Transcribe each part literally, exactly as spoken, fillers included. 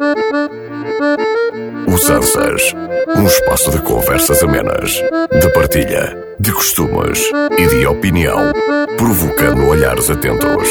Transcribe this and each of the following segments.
Usanças, um espaço de conversas amenas, de partilha, de costumes e de opinião, provocando olhares atentos.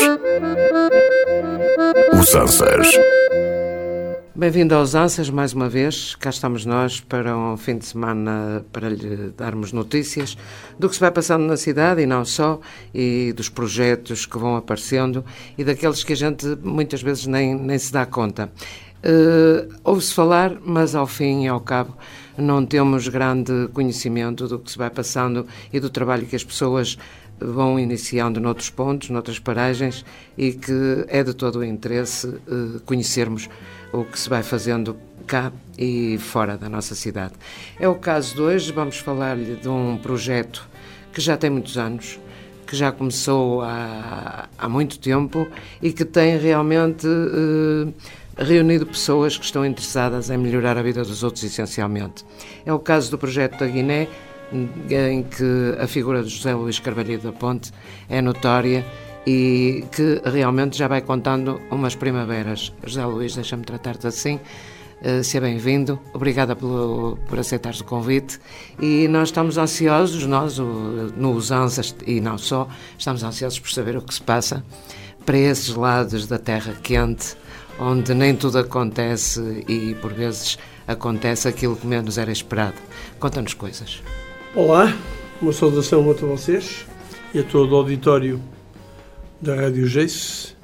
Usanças. Bem-vindo aos Usanças, mais uma vez. Cá estamos nós para um fim de semana para lhe darmos notícias do que se vai passando na cidade e não só, e dos projetos que vão aparecendo e daqueles que a gente muitas vezes nem, nem se dá conta. Uh, ouve-se falar, mas ao fim e ao cabo não temos grande conhecimento do que se vai passando e do trabalho que as pessoas vão iniciando noutros pontos, noutras paragens, e que é de todo o interesse uh, conhecermos o que se vai fazendo cá e fora da nossa cidade. É o caso de hoje. Vamos falar-lhe de um projeto que já tem muitos anos, que já começou há, há muito tempo e que tem realmente uh, reunido pessoas que estão interessadas em melhorar a vida dos outros, essencialmente. É o caso do projeto da Guiné, em que a figura de José Luís Carvalho da Ponte é notória e que realmente já vai contando umas primaveras. José Luís, deixa-me tratar-te assim. Uh, seja bem-vindo, obrigada pelo, por aceitares o convite, e nós estamos ansiosos, nós, o, no Usanças e não só, estamos ansiosos por saber o que se passa para esses lados da terra quente, onde nem tudo acontece e, por vezes, acontece aquilo que menos era esperado. Conta-nos coisas. Olá, uma saudação a todos vocês e a todo o auditório da Rádio Geice.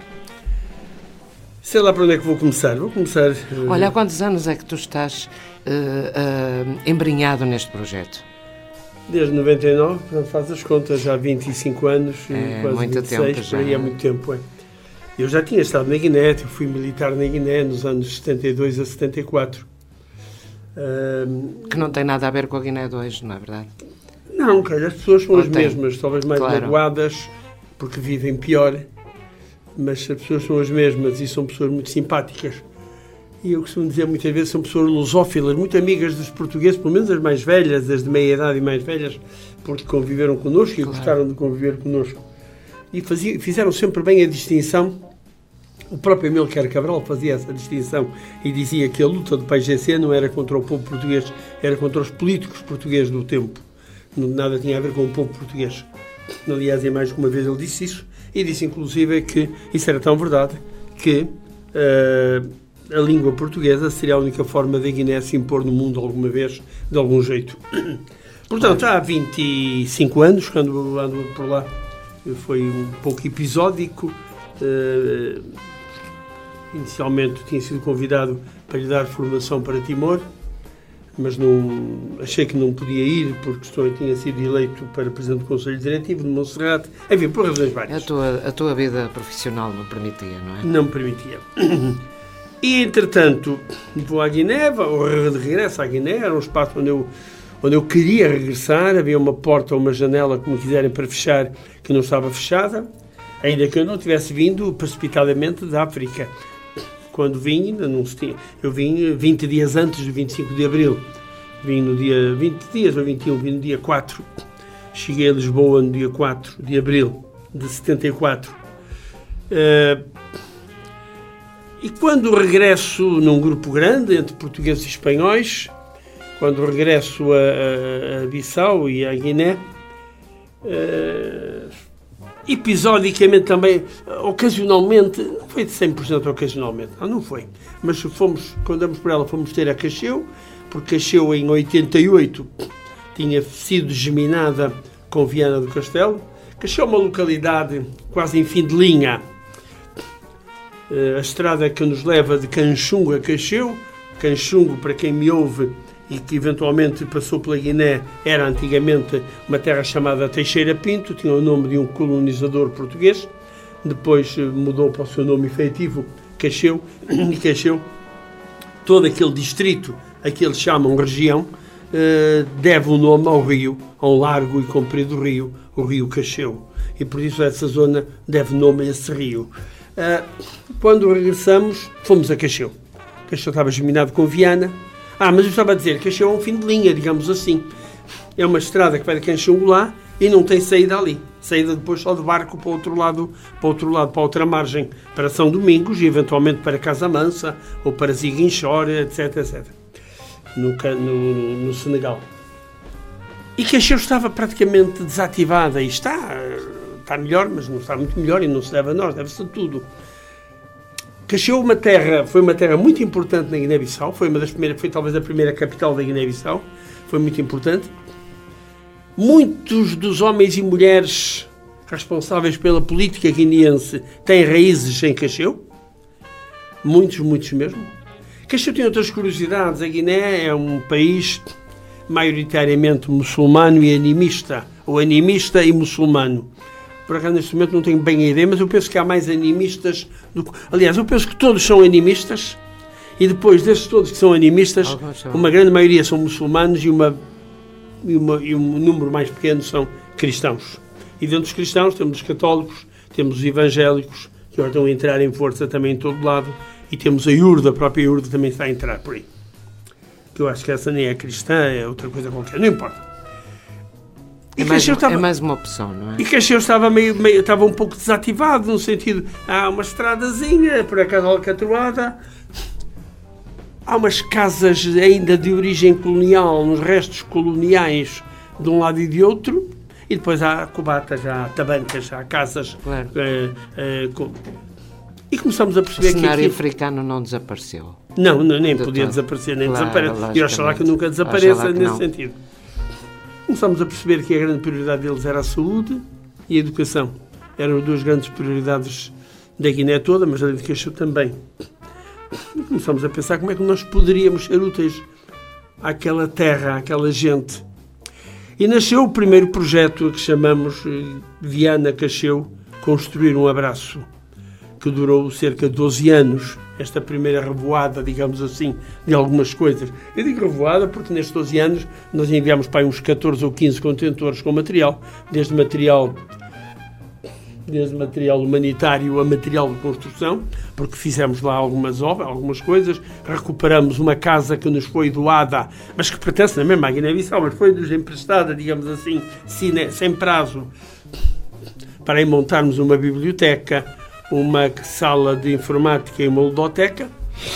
Sei lá para onde é que vou começar. Vou começar... Uh... Olha, há quantos anos é que tu estás uh, uh, embrenhado neste projeto? Desde noventa e nove, portanto faz as contas, já há vinte e cinco anos, é, quase muito vinte e seis, tempo já. Por aí há muito tempo, é. Eu já tinha estado na Guiné, eu fui militar na Guiné nos anos setenta e dois a setenta e quatro. Uh... Que não tem nada a ver com a Guiné dois, não é verdade? Não, cara, as pessoas são não as tem. mesmas, talvez mais Claro. magoadas, porque vivem pior, mas as pessoas são as mesmas e são pessoas muito simpáticas. E eu costumo dizer muitas vezes são pessoas lusófilas, muito amigas dos portugueses, pelo menos as mais velhas, as de meia idade e mais velhas, porque conviveram connosco e Claro. gostaram de conviver connosco. E fazia, fizeram sempre bem a distinção. O próprio Amílcar Cabral fazia essa distinção e dizia que a luta do P A I G C não era contra o povo português, era contra os políticos portugueses do tempo. Nada tinha a ver com o povo português. Aliás, e mais de uma vez ele disse isso, e disse inclusive que isso era tão verdade que uh, a língua portuguesa seria a única forma da Guiné se impor no mundo alguma vez, de algum jeito. Portanto, há vinte e cinco anos, quando ando por lá, foi um pouco episódico. Uh, inicialmente tinha sido convidado para lhe dar formação para Timor, mas não, achei que não podia ir porque estou, tinha sido eleito para Presidente do Conselho Diretivo de Monserrate, enfim, por razões várias. A tua, a tua vida profissional não permitia, não é? Não me permitia. E, entretanto, vou à Guiné, ou de regresso à Guiné, era um espaço onde eu, onde eu queria regressar, havia uma porta ou uma janela, como quiserem, para fechar, que não estava fechada, ainda que eu não tivesse vindo precipitadamente da África. Quando vim, não se tinha, eu vim vinte dias antes do vinte e cinco de Abril. Vim no dia vinte dias ou vinte e um, vim no dia quatro. Cheguei a Lisboa no dia quatro de Abril de setenta e quatro. Uh, e quando regresso num grupo grande, entre portugueses e espanhóis, quando regresso a, a, a Bissau e a Guiné, uh, episodicamente também, ocasionalmente, não foi de cem por cento ocasionalmente, não, não foi, mas fomos, quando andamos por ela, fomos ter a Cacheu, porque Cacheu em oitenta e oito tinha sido geminada com Viana do Castelo. Cacheu é uma localidade quase em fim de linha, a estrada que nos leva de Canchungo a Cacheu. Canchungo, para quem me ouve e que eventualmente passou pela Guiné, era antigamente uma terra chamada Teixeira Pinto, tinha o nome de um colonizador português, depois mudou para o seu nome efetivo, Cacheu, e Cacheu, todo aquele distrito, a que eles chamam região, deve o nome ao rio, a um largo e comprido rio, o rio Cacheu, e por isso essa zona deve nome a esse rio. Quando regressamos, fomos a Cacheu. Cacheu estava geminado com Viana. Ah, mas eu estava a dizer que Cacheu é um fim de linha, digamos assim. É uma estrada que vai de Canchungo lá e não tem saída ali. Saída depois só de barco para o outro lado, para o outro lado, para a outra margem, para São Domingos e eventualmente para Casamansa ou para Ziguinchor, etc, etcétera. No, no, no Senegal. E Cacheu estava praticamente desativada, e está, está melhor, mas não está muito melhor, e não se deve a nós, deve-se a tudo. Cacheu uma terra, foi uma terra muito importante na Guiné-Bissau, foi uma das primeiras, foi talvez a primeira capital da Guiné-Bissau, foi muito importante. Muitos dos homens e mulheres responsáveis pela política guineense têm raízes em Cacheu, muitos, muitos mesmo. Cacheu tem outras curiosidades. A Guiné é um país maioritariamente muçulmano e animista, ou animista e muçulmano. Por acaso, neste momento não tenho bem a ideia, mas eu penso que há mais animistas do que... Aliás, eu penso que todos são animistas, e depois desses todos que são animistas, uma grande maioria são muçulmanos e, uma, e, uma, e um número mais pequeno são cristãos. E dentro dos cristãos temos os católicos, temos os evangélicos, que agora estão a entrar em força também em todo lado, e temos a Iurda, a própria Iurda também está a entrar por aí. Que eu acho que essa nem é cristã, é outra coisa qualquer, não importa. E é, mais, estava, é mais uma opção, não é? E Cacheu estava, meio, meio, estava um pouco desativado, no sentido, há uma estradazinha, por acaso alcatroada, há umas casas ainda de origem colonial, nos restos coloniais de um lado e de outro, e depois há cobatas, há tabancas, há casas... Claro. Eh, eh, com, E começamos a perceber que... O cenário aqui... africano não desapareceu. Não, não nem de podia todo. desaparecer, nem Claro, desaparece. E oxalá que nunca desapareça que nesse não. sentido. Começamos a perceber que a grande prioridade deles era a saúde e a educação. Eram duas grandes prioridades da Guiné toda, mas a educação também. E começamos a pensar como é que nós poderíamos ser úteis àquela terra, àquela gente. E nasceu o primeiro projeto que chamamos Viana Cacheu, Construir um Abraço, que durou cerca de doze anos, esta primeira revoada, digamos assim, de algumas coisas. Eu digo revoada porque nestes doze anos nós enviámos para aí uns catorze ou quinze contentores com material, desde material, desde material humanitário a material de construção, porque fizemos lá algumas obras, algumas coisas, recuperamos uma casa que nos foi doada, mas que pertence na mesma à Guiné-Bissau, mas foi-nos emprestada, digamos assim, sem prazo, para aí montarmos uma biblioteca, uma sala de informática e uma ludoteca.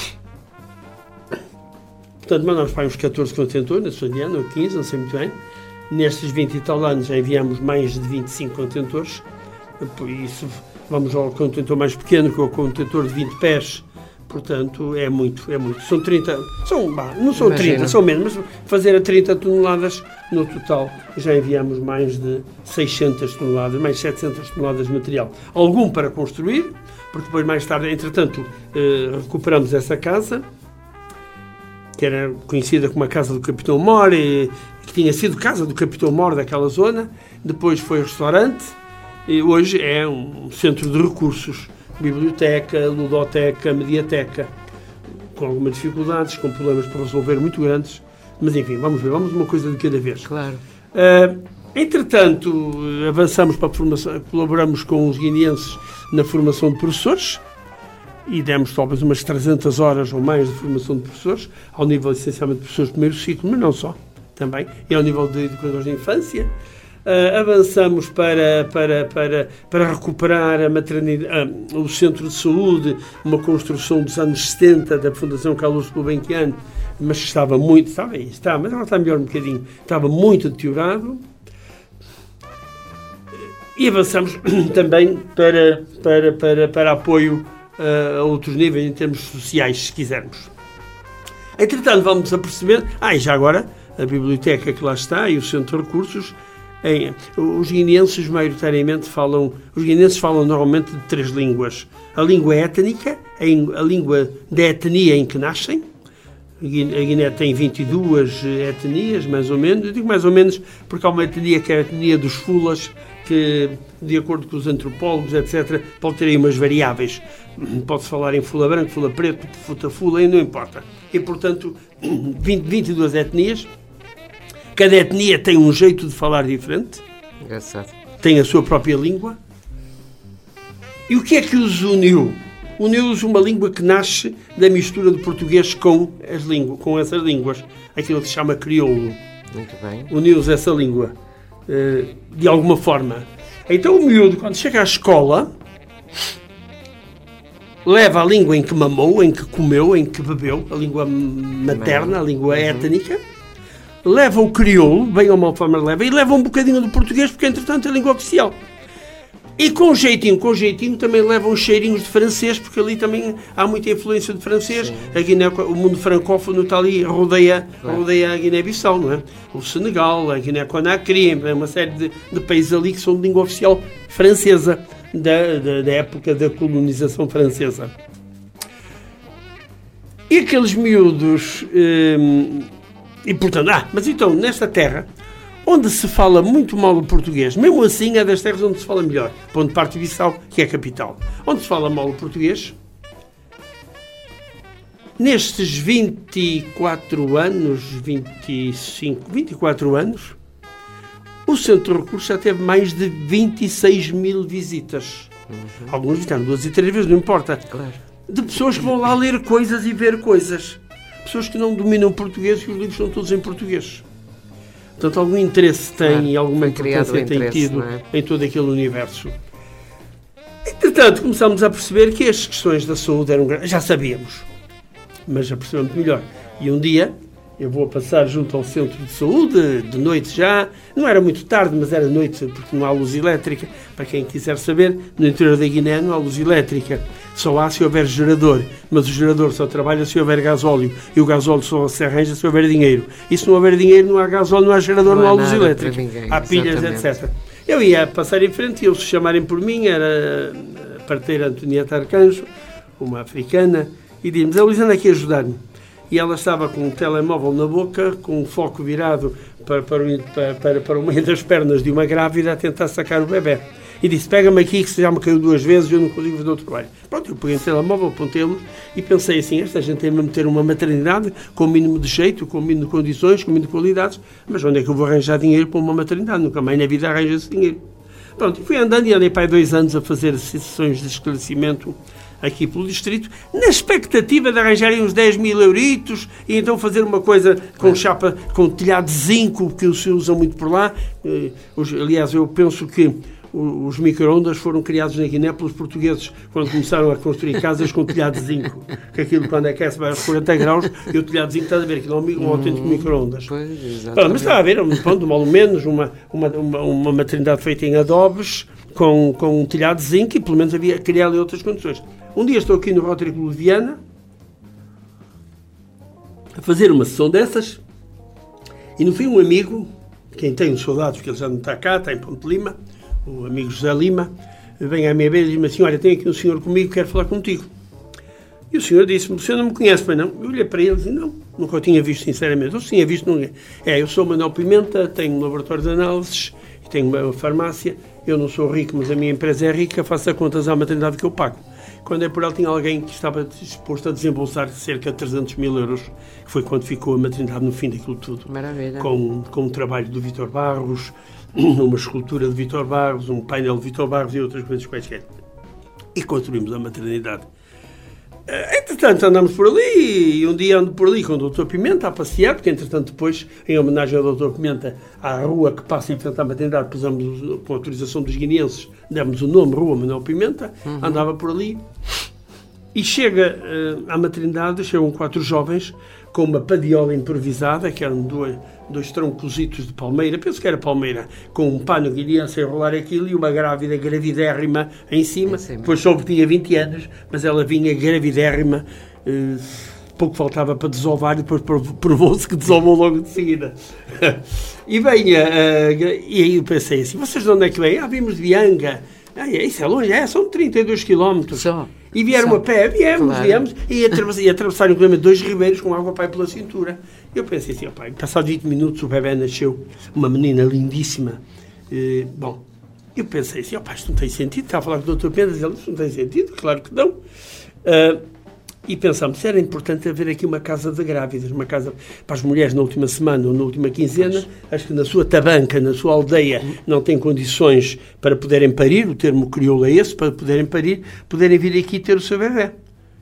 Portanto, mandamos para uns catorze contentores, na sua ano, ou quinze, não sei muito bem. Nestes vinte e tal anos já enviamos mais de vinte e cinco contentores. Por isso, vamos ao contentor mais pequeno, que é o contentor de vinte pés. Portanto, é muito, é muito. São trinta, são, bah, não são Imagina. trinta, são menos, mas fazer a trinta toneladas no total, já enviamos mais de seiscentas toneladas, mais setecentas toneladas de material. Algum para construir, porque depois mais tarde, entretanto, eh, recuperamos essa casa, que era conhecida como a Casa do Capitão Mor, e, que tinha sido casa do Capitão Mor daquela zona, depois foi restaurante, e hoje é um centro de recursos, biblioteca, ludoteca, mediateca, com algumas dificuldades, com problemas para resolver muito grandes, mas enfim, vamos ver, vamos uma coisa de cada vez. Claro. Uh, entretanto, avançamos para a formação, colaboramos com os guineenses na formação de professores, e demos talvez umas trezentas horas ou mais de formação de professores, ao nível essencialmente de professores de primeiro ciclo, mas não só, também, e ao nível de educadores de infância. Uh, avançamos para, para, para, para recuperar a maternidade, uh, o centro de saúde, uma construção dos anos setenta da Fundação Carlos Gulbenkian, mas que estava muito, estava aí, está, mas agora está melhor um bocadinho, estava muito deteriorado. E avançamos também para, para, para, para apoio uh, a outros níveis, em termos sociais, se quisermos. Entretanto, vamos a perceber, ah, e já agora, a biblioteca que lá está e o centro de recursos. Em, os guineenses maioritariamente falam, os guineenses falam normalmente de três línguas. A língua étnica, a, a língua da etnia em que nascem. A Guiné tem vinte e duas etnias, mais ou menos. Eu digo mais ou menos porque há uma etnia que é a etnia dos fulas, que, de acordo com os antropólogos, etcétera, pode ter aí umas variáveis. Pode-se falar em fula branco, fula preto, futa fula, e não importa. E, portanto, vinte, vinte e duas etnias. Cada etnia tem um jeito de falar diferente. Engraçado. Tem a sua própria língua. E o que é que os uniu? Uniu-os uma língua que nasce da mistura do português com, as línguas, com essas línguas. Aquilo que se chama crioulo. Muito bem. Uniu-os essa língua. de alguma forma. Então o miúdo, quando chega à escola, leva a língua em que mamou, em que comeu, em que bebeu, a língua materna, a língua étnica, leva o crioulo, bem ou mal forma leva, e leva um bocadinho do português, porque entretanto é a língua oficial. E com jeitinho, com jeitinho também levam cheirinhos de francês, porque ali também há muita influência de francês. Sim. A Guiné, o mundo francófono está ali, rodeia, claro. rodeia a Guiné-Bissau, não é? O Senegal, a Guiné-Conakry, uma série de, de países ali que são de língua oficial francesa, da, da, da época da colonização francesa. E aqueles miúdos... Hum, e portanto, ah, mas então, nesta terra... onde se fala muito mal o português, mesmo assim é das terras onde se fala melhor, para onde parte Bissau, que é a capital. Onde se fala mal o português, nestes vinte e quatro anos, vinte e cinco, vinte e quatro anos, o Centro de Recursos já teve mais de vinte e seis mil visitas. Uhum. Alguns visitaram duas e três vezes, não importa. Claro. De pessoas que vão lá ler coisas e ver coisas. Pessoas que não dominam o português e os livros são todos em português. Portanto, algum interesse tem e ah, alguma importância tem tido é? em todo aquele universo. Entretanto, começámos a perceber que as questões da saúde eram... Já sabíamos, mas já percebemos melhor. E um dia, eu vou passar junto ao centro de saúde, de noite já. Não era muito tarde, mas era noite, porque não há luz elétrica. Para quem quiser saber, no interior da Guiné não há luz elétrica. Só há se houver gerador, mas o gerador só trabalha se houver gasóleo, e o gasóleo só se arranja se houver dinheiro. E se não houver dinheiro, não há gasóleo, não há gerador, não, não há luz elétrica. Ninguém, há pilhas, exatamente. etcétera. Eu ia passar em frente e eles se chamarem por mim, era a parteira Antonieta Arcanjo, uma africana, e diz-me, a Luísa anda aqui a ajudar-me. E ela estava com um telemóvel na boca, com um foco virado para, para, o, para, para o meio das pernas de uma grávida a tentar sacar o bebê. E disse, pega-me aqui que já me caiu duas vezes e eu não consigo fazer outro trabalho. Pronto, eu peguei o telemóvel, apontei-lo e pensei assim, esta gente tem mesmo ter uma maternidade com o mínimo de jeito, com o mínimo de condições, com o mínimo de qualidades, mas onde é que eu vou arranjar dinheiro para uma maternidade? Nunca mais na vida arranja-se dinheiro. Pronto, e fui andando e andei para aí dois anos a fazer sessões de esclarecimento aqui pelo distrito, na expectativa de arranjarem uns dez mil euritos e então fazer uma coisa com chapa, com telhado de zinco, que se usam muito por lá. Aliás, eu penso que os micro-ondas foram criados na Guiné pelos portugueses quando começaram a construir casas com telhado de zinco. Que aquilo, quando aquece, vai aos quarenta graus e o telhado de zinco, estás a ver, aquilo é um, um autêntico micro-ondas. Mas está a ver, pronto, mal ou menos, uma, uma, uma, uma maternidade feita em adobes, com, com um telhado de zinco, e pelo menos havia criar ali outras condições. Um dia estou aqui no Rotary Club de Viana a fazer uma sessão dessas e no fim um amigo, quem tem saudades porque ele já não está cá, está em Ponte Lima, o amigo José Lima, vem à minha beira e diz-me assim, olha, tem aqui um senhor comigo que quer falar contigo. E o senhor disse-me, você não me conhece, pois não? Eu olhei para ele e disse, não, nunca o tinha visto sinceramente. Eu tinha visto, não é. Eu sou Manuel Pimenta, tenho um laboratório de análises e tenho uma farmácia. Eu não sou rico, mas a minha empresa é rica, faço as contas à maternidade que eu pago. Quando é por ela, tinha alguém que estava disposto a desembolsar cerca de trezentos mil euros, que foi quando ficou a maternidade no fim daquilo tudo. Maravilha. Com, com um trabalho do Vítor Barros, uma escultura de Vítor Barros, um painel de Vítor Barros e outras coisas quaisquer. E construímos a maternidade. Entretanto, andamos por ali, e um dia ando por ali com o doutor Pimenta a passear, porque entretanto depois, em homenagem ao doutor Pimenta, à rua que passa em frente à maternidade, pusemos, com a autorização dos guineenses, demos o nome Rua Manuel Pimenta, uhum. Andava por ali, e chega uh, à maternidade, chegam quatro jovens, com uma padiola improvisada, que eram dois, dois troncositos de palmeira, penso que era palmeira, com um pano guineense a enrolar aquilo e uma grávida gravidérrima em cima. É depois soube que tinha vinte anos, mas ela vinha gravidérrima, eh, pouco faltava para desovar e depois provou-se que desovou logo de seguida. E bem, uh, e aí eu pensei assim, vocês de onde é que vêm? Ah, vimos de Bianga. Ah, isso é longe, é, são trinta e dois quilómetros. Só. E vieram Só. a pé, viemos, claro. viemos, e atravessaram, atravessaram inclusive dois ribeiros com água pai pela cintura. Eu pensei assim, opa, passado vinte minutos o bebê nasceu, uma menina lindíssima. E, bom, eu pensei assim, opa, isto não tem sentido, estava a falar com o doutor Pedro, ele isto não tem sentido, claro que não. Uh, E pensámos, era importante haver aqui uma casa de grávidas, uma casa para as mulheres na última semana ou na última quinzena, acho que na sua tabanca, na sua aldeia, não têm condições para poderem parir, o termo crioulo é esse, para poderem parir, poderem vir aqui ter o seu bebê.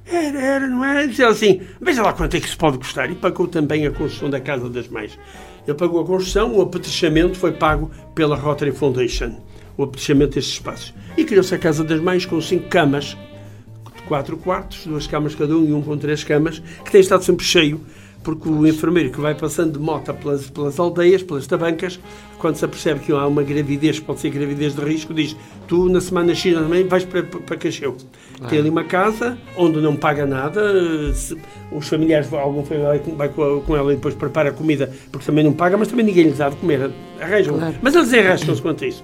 Era, era, não era? Dizia assim, veja lá quanto é que se pode custar. E pagou também a construção da Casa das Mães. Ele pagou a construção, o apetrechamento foi pago pela Rotary Foundation. O apetrechamento destes espaços. E criou-se a Casa das Mães com cinco camas, de quatro quartos, duas camas cada um e um com três camas, que tem estado sempre cheio, porque o enfermeiro que vai passando de moto pelas, pelas aldeias, pelas tabancas, quando se apercebe que há uma gravidez, pode ser gravidez de risco, diz, tu na semana X também vais para, para Cacheu. Ah. Tem ali uma casa onde não paga nada, se, os familiares, algum familiar vai com, com ela e depois prepara a comida, porque também não paga, mas também ninguém lhes dá de comer, arranjam. Claro. Mas eles arranjam-se quanto a isso.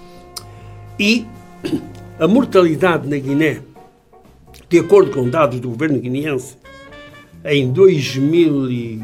E a mortalidade na Guiné, de acordo com dados do governo guineense, em dois mil e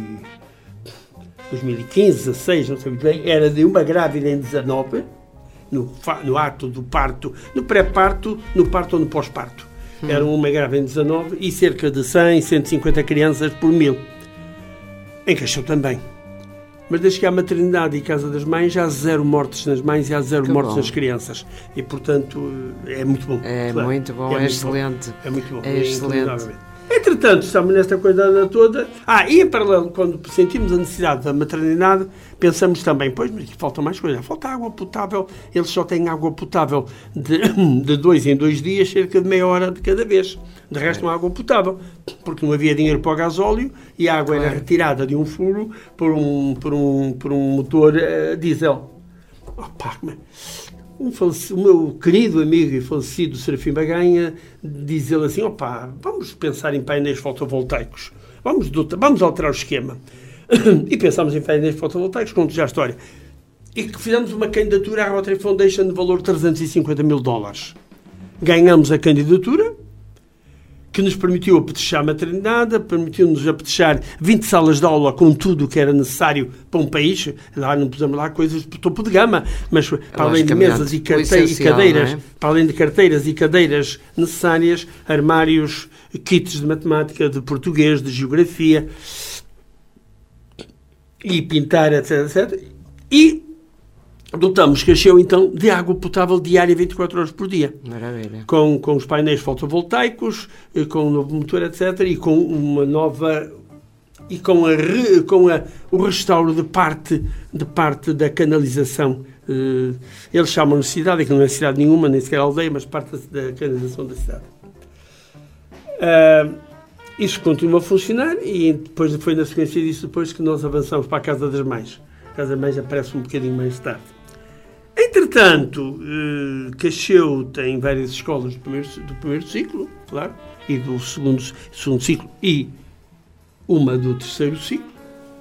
quinze, dezasseis, não sei bem, era de uma grávida em dezanove, no, no ato do parto, no pré-parto, no parto ou no pós-parto. Hum. Era uma grávida em dezanove e cerca de cem, cento e cinquenta crianças por mil. Em Cacheu também. Mas desde que há maternidade e Casa das Mães, há zero mortes nas mães e há zero que mortes bom. nas crianças. E, portanto, é muito bom. É claro. muito bom, é, é excelente. Bom. É muito bom. É, é excelente. Entretanto, estamos nesta coisa toda. Ah, e em paralelo, quando sentimos a necessidade da maternidade, pensamos também, pois, mas falta mais coisa. Falta água potável. Eles só têm água potável de, de dois em dois dias, cerca de meia hora de cada vez. De resto, não há água potável, porque não havia dinheiro para o gasóleo e a água claro. era retirada de um furo por um, por um, por um motor uh, diesel. Opa, um falecido, o meu querido amigo e falecido Serafim Baganha diz ele assim, opa, vamos pensar em painéis fotovoltaicos, vamos, vamos alterar o esquema. E pensámos em painéis fotovoltaicos, conto já a história. E que fizemos uma candidatura à Rotary Foundation de valor de trezentos e cinquenta mil dólares. Ganhamos a candidatura, que nos permitiu apetrechar a maternidade, permitiu-nos apetrechar vinte salas de aula com tudo o que era necessário para um país. Lá não pusemos lá coisas de topo de gama, mas para além de mesas e, carte- e cadeiras, é? para além de carteiras e cadeiras necessárias, armários, kits de matemática, de português, de geografia, e pintar, etc, etcétera. E dotamos Cacheu, então, de água potável diária vinte e quatro horas por dia. Maravilha. Com, com os painéis fotovoltaicos, com um novo motor, etcétera. E com uma nova... E com, a, com a, o restauro de parte, de parte da canalização. Eles chamam de cidade, que não é cidade nenhuma, nem sequer aldeia, mas parte da canalização da cidade. Uh, isso continua a funcionar e depois foi na sequência disso depois que nós avançamos para a Casa das Mães. A Casa das Mães aparece um bocadinho mais tarde. Entretanto, eh, Cacheu tem várias escolas do primeiro, do primeiro ciclo, claro, e do segundo, segundo ciclo, e uma do terceiro ciclo,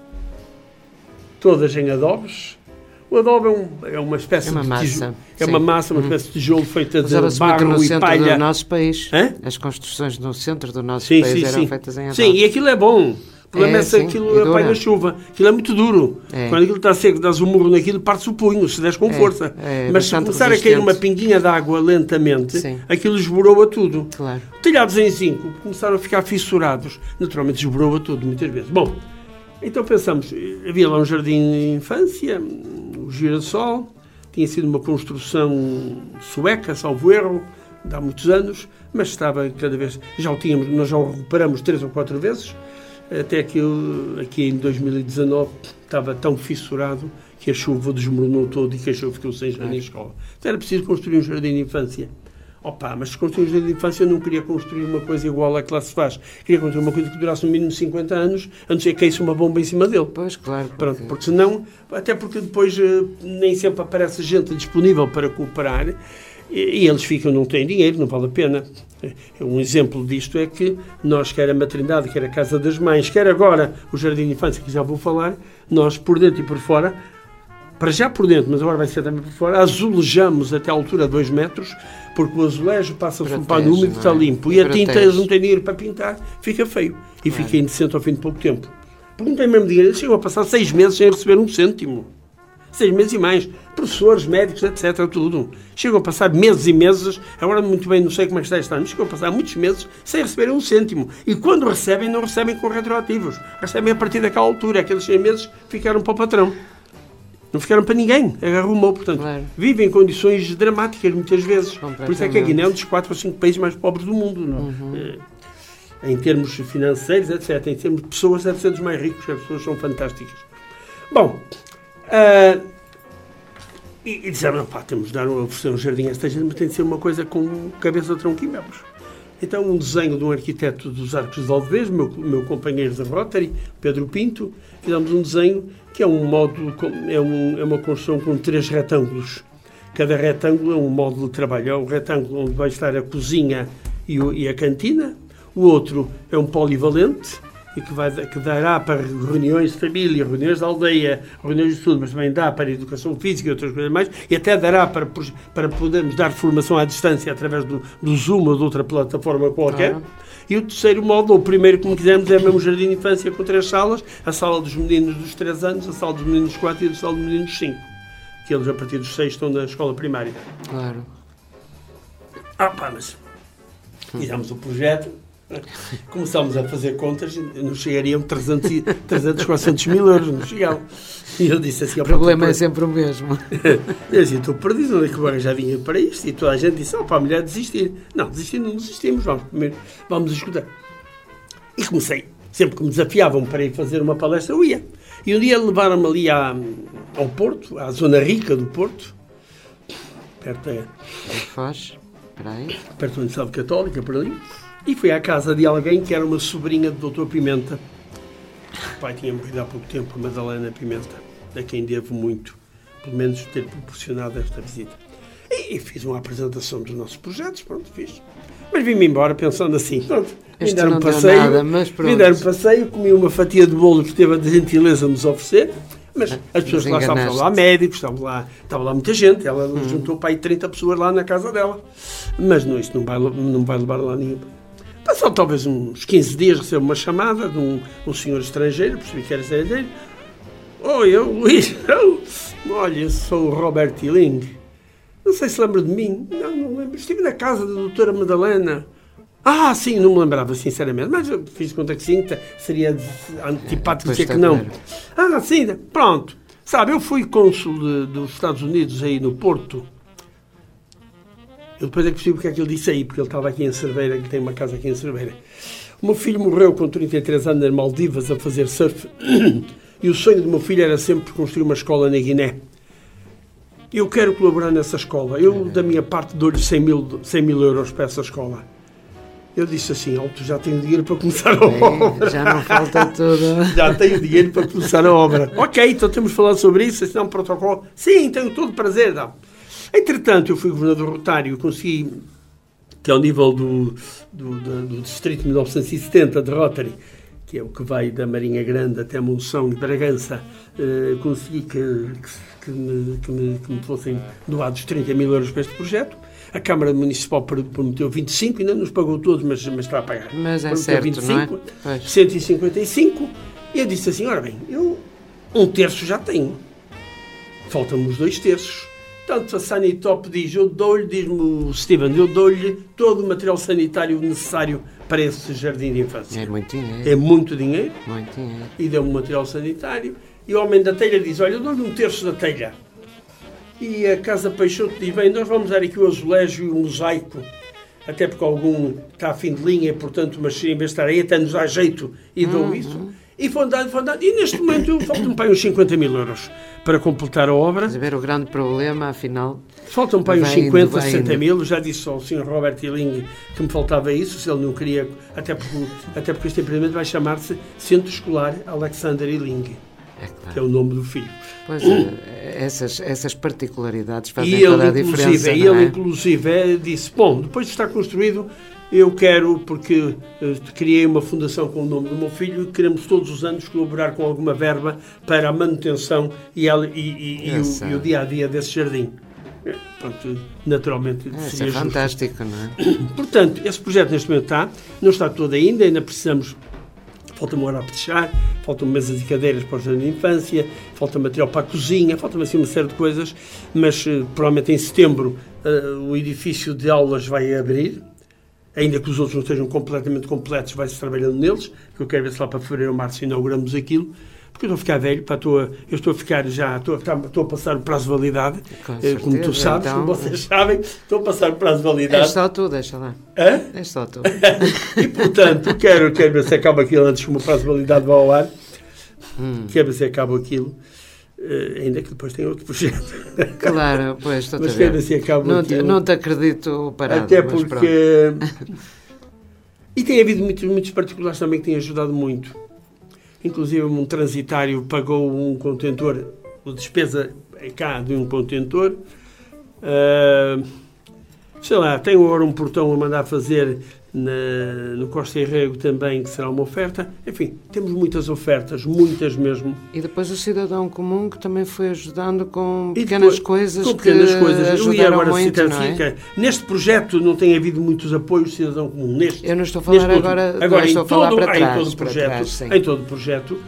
todas em adobes. O adobe é, um, é uma espécie é uma de massa, tijolo, é uma massa, uma espécie de tijolo feita de barro no e centro palha. Do nosso país. Hã? As construções no centro do nosso sim, país sim, eram sim. feitas em adobe. Sim, e aquilo é bom. O problema é, é se aquilo apanha na chuva. Aquilo é muito duro. É. Quando aquilo está seco, dás um murro naquilo, parte-se o punho, se des com é. força. É. Mas se começar resistente. a cair uma pinguinha de água lentamente, sim. aquilo esboroa tudo. Claro. Telhados em zinco começaram a ficar fissurados. Naturalmente esboroa tudo, muitas vezes. Bom, então pensamos, havia lá um jardim de infância, o Girassol, tinha sido uma construção sueca, salvo erro, de há muitos anos, mas estava cada vez, já o tínhamos, nós já o reparamos três ou quatro vezes, até que eu, aqui em dois mil e dezanove estava tão fissurado que a chuva desmoronou todo e que a chuva ficou sem jardim de escola. Então era preciso construir um jardim de infância. Opa, mas se construir um jardim de infância eu não queria construir uma coisa igual à que lá se faz. Queria construir uma coisa que durasse no mínimo cinquenta anos, a não ser que caísse uma bomba em cima dele. Pois, claro. Porque... Pronto, porque senão, até porque depois nem sempre aparece gente disponível para cooperar, e eles ficam, não têm dinheiro, não vale a pena. Um exemplo disto é que nós, quer a maternidade, quer a Casa das Mães, quer agora o Jardim de Infância, que já vou falar, nós por dentro e por fora, para já por dentro, mas agora vai ser também por fora, azulejamos até a altura de dois metros, porque o azulejo passa-se um pano úmido e está limpo. E, e a tinta, eles não têm dinheiro para pintar, fica feio. E fica indecente ao fim de pouco tempo. Porque não tem mesmo dinheiro, eles chegam a passar seis meses sem receber um cêntimo. Seis meses e mais. Professores, médicos, etcétera, tudo. Chegam a passar meses e meses, agora muito bem, não sei como é que está este ano, chegam a passar muitos meses sem receberem um cêntimo. E quando recebem, não recebem com retroativos. Recebem a partir daquela altura. Aqueles seis meses ficaram para o patrão. Não ficaram para ninguém. Arrumou, portanto. Claro. Vivem em condições dramáticas, muitas vezes. Por isso é que a Guiné é um dos quatro ou cinco países mais pobres do mundo. Não? Uhum. É. em termos financeiros, etcétera. Em termos de pessoas, deve ser dos mais ricos, as pessoas são fantásticas. Bom, uh, e, e disseram, pá, temos de dar, oferecer um jardim a esta gente, mas tem de ser uma coisa com cabeça, tronco e membros. Então, um desenho de um arquiteto dos Arcos de Valdevez, meu, meu companheiro da Rotary, Pedro Pinto, fizemos um desenho que é um módulo, é, um, é uma construção com três retângulos. Cada retângulo é um módulo de trabalho. É um retângulo onde vai estar a cozinha e, o, e a cantina. O outro é um polivalente, e que, vai, que dará para reuniões de família, reuniões de aldeia, reuniões de estudo, mas também dá para educação física e outras coisas mais, e até dará para, para podermos dar formação à distância através do, do Zoom ou de outra plataforma qualquer. Claro. E o terceiro módulo, o primeiro, como quisermos, é mesmo o jardim de infância com três salas, a sala dos meninos dos três anos, a sala dos meninos dos quatro e a sala dos meninos dos cinco, que eles a partir dos seis estão na escola primária. Claro. Ah pá, mas fizemos o projeto, começámos a fazer contas, não chegariam trezentos, trezentos, quatrocentos mil euros, não chegavam. E eu disse assim... O problema é sempre o mesmo. Eu disse, estou perdido, onde é que eu arranjar dinheiro para isto? E toda a gente disse, oh, para a mulher desistir. Não, desistir não desistimos, vamos primeiro, vamos escutar. E comecei, sempre que me desafiavam para ir fazer uma palestra, eu ia. E um dia levaram-me ali à, ao Porto, à zona rica do Porto, perto da... Foz, para aí. Perto da Universidade Católica, por ali. E fui à casa de alguém que era uma sobrinha do doutor Pimenta. O pai tinha morrido há pouco tempo, a Madalena Pimenta, a quem devo muito, pelo menos ter proporcionado esta visita. E, e fiz uma apresentação dos nossos projetos, pronto, fiz. Mas vim-me embora pensando assim, pronto, vim dar um passeio, nada, mas vim dar um passeio, comi uma fatia de bolo que teve a gentileza de nos oferecer, mas as pessoas que lá estavam lá, médicos, estavam lá, estava lá muita gente, ela hum. juntou para aí trinta pessoas lá na casa dela, mas não, isto não vai, não vai levar lá nenhum. Passou talvez uns quinze dias, recebo uma chamada de um, um senhor estrangeiro, percebi que era estrangeiro. Oi, eu, Luís, eu, olha, eu sou o Robert Iling. Não sei se lembra de mim. Não, não lembro. Estive na casa da doutora Madalena. Ah, sim, não me lembrava, sinceramente. Mas eu fiz conta que sim, seria antipático dizer que não. Ah, sim, pronto. Sabe, eu fui cônsul de, dos Estados Unidos aí no Porto. Eu depois é que percebi porque é que ele disse aí, porque ele estava aqui em Cerveira, ele tem uma casa aqui em Cerveira. O meu filho morreu com trinta e três anos nas Maldivas a fazer surf e o sonho do meu filho era sempre construir uma escola na Guiné. Eu quero colaborar nessa escola. Eu, da minha parte, dou-lhe cem mil euros para essa escola. Eu disse assim, alto, já tenho dinheiro para começar a obra. Já não falta tudo. Já tenho dinheiro para começar a obra. Ok, então temos de falar sobre isso, esse é um protocolo. Sim, tenho todo o prazer, não. Entretanto, eu fui governador rotário, consegui, que é ao nível do, do, do, do Distrito mil novecentos e setenta de Rotary, que é o que vai da Marinha Grande até Monção e Bragança, eh, consegui que, que, que, me, que, me, que me fossem doados trinta mil euros para este projeto. A Câmara Municipal prometeu vinte e cinco, ainda nos pagou todos, mas, mas está a pagar. Mas é prometeu certo, vinte e cinco, não é? cento e cinquenta e cinco, e eu disse assim, ora bem, eu um terço já tenho, faltam-me os dois terços. Portanto, a Sanitop diz, eu dou-lhe, diz-me o Steven, eu dou-lhe todo o material sanitário necessário para esse jardim de infância. É muito dinheiro. É muito dinheiro. Muito dinheiro. E deu-me o material sanitário. E o homem da telha diz, olha, eu dou-lhe um terço da telha. E a Casa Peixoto diz, bem, nós vamos dar aqui o azulejo e o mosaico, até porque algum está a fim de linha, portanto, mas em vez de estar aí, até nos dá jeito e dou uhum. isso. E foi andando, foi andando. E neste momento faltam-me para aí uns cinquenta mil euros para completar a obra. Mas a ver, o grande problema, afinal... Faltam para aí uns cinquenta, sessenta mil. Já disse ao senhor Robert Iling que me faltava isso, se ele não queria... Até porque, até porque este empreendimento vai chamar-se Centro Escolar Alexander Iling, é claro. Que é o nome do filho. Pois, uh, essas, essas particularidades fazem e toda a diferença, E não ele, é? inclusive, disse, bom, depois de estar construído... Eu quero, porque uh, criei uma fundação com o nome do meu filho e queremos todos os anos colaborar com alguma verba para a manutenção e, ela, e, e, e, o, e o dia-a-dia desse jardim. Pronto, naturalmente, é, isso é fantástico, não é? Portanto, esse projeto neste momento está, não está todo ainda, ainda precisamos, falta uma hora a fechar, faltam mesas e cadeiras para o jardim de infância, falta material para a cozinha, falta assim uma série de coisas, mas uh, provavelmente em setembro uh, o edifício de aulas vai abrir. Ainda que os outros não estejam completamente completos, vai-se trabalhando neles, que eu quero ver se lá para fevereiro ou março inauguramos aquilo, porque eu estou a ficar velho, pá, estou a, eu estou a ficar já, estou a, estou a passar o prazo de validade, eh, como tu sabes, então, como vocês sabem, estou a passar o prazo de validade. É só tu, deixa lá. Hã? É só tu. E, portanto, quero, quero ver se acaba aquilo antes que o meu prazo de validade vá ao ar. Hum. Quero ver se acaba aquilo. Uh, ainda que depois tem outro projeto. Claro, pois, estou mas quero ver se acaba não aquilo. Te, não te acredito parado. Até porque... E tem havido muitos, muitos particulares também que têm ajudado muito. Inclusive um transitário pagou um contentor, a despesa é cá de um contentor. Uh, sei lá, tenho agora um portão a mandar fazer na, no Costa e Rego também, que será uma oferta. Enfim, temos muitas ofertas, muitas mesmo. E depois o cidadão comum que também foi ajudando com E pequenas depois, coisas com pequenas que coisas. Eu ia agora muito, citar não é? assim, que neste projeto não tem havido muitos apoios do cidadão comum. Neste, Eu não estou a falar agora, agora não estou em a falar todo, para trás. em todo o projeto, trás, em todo o projeto,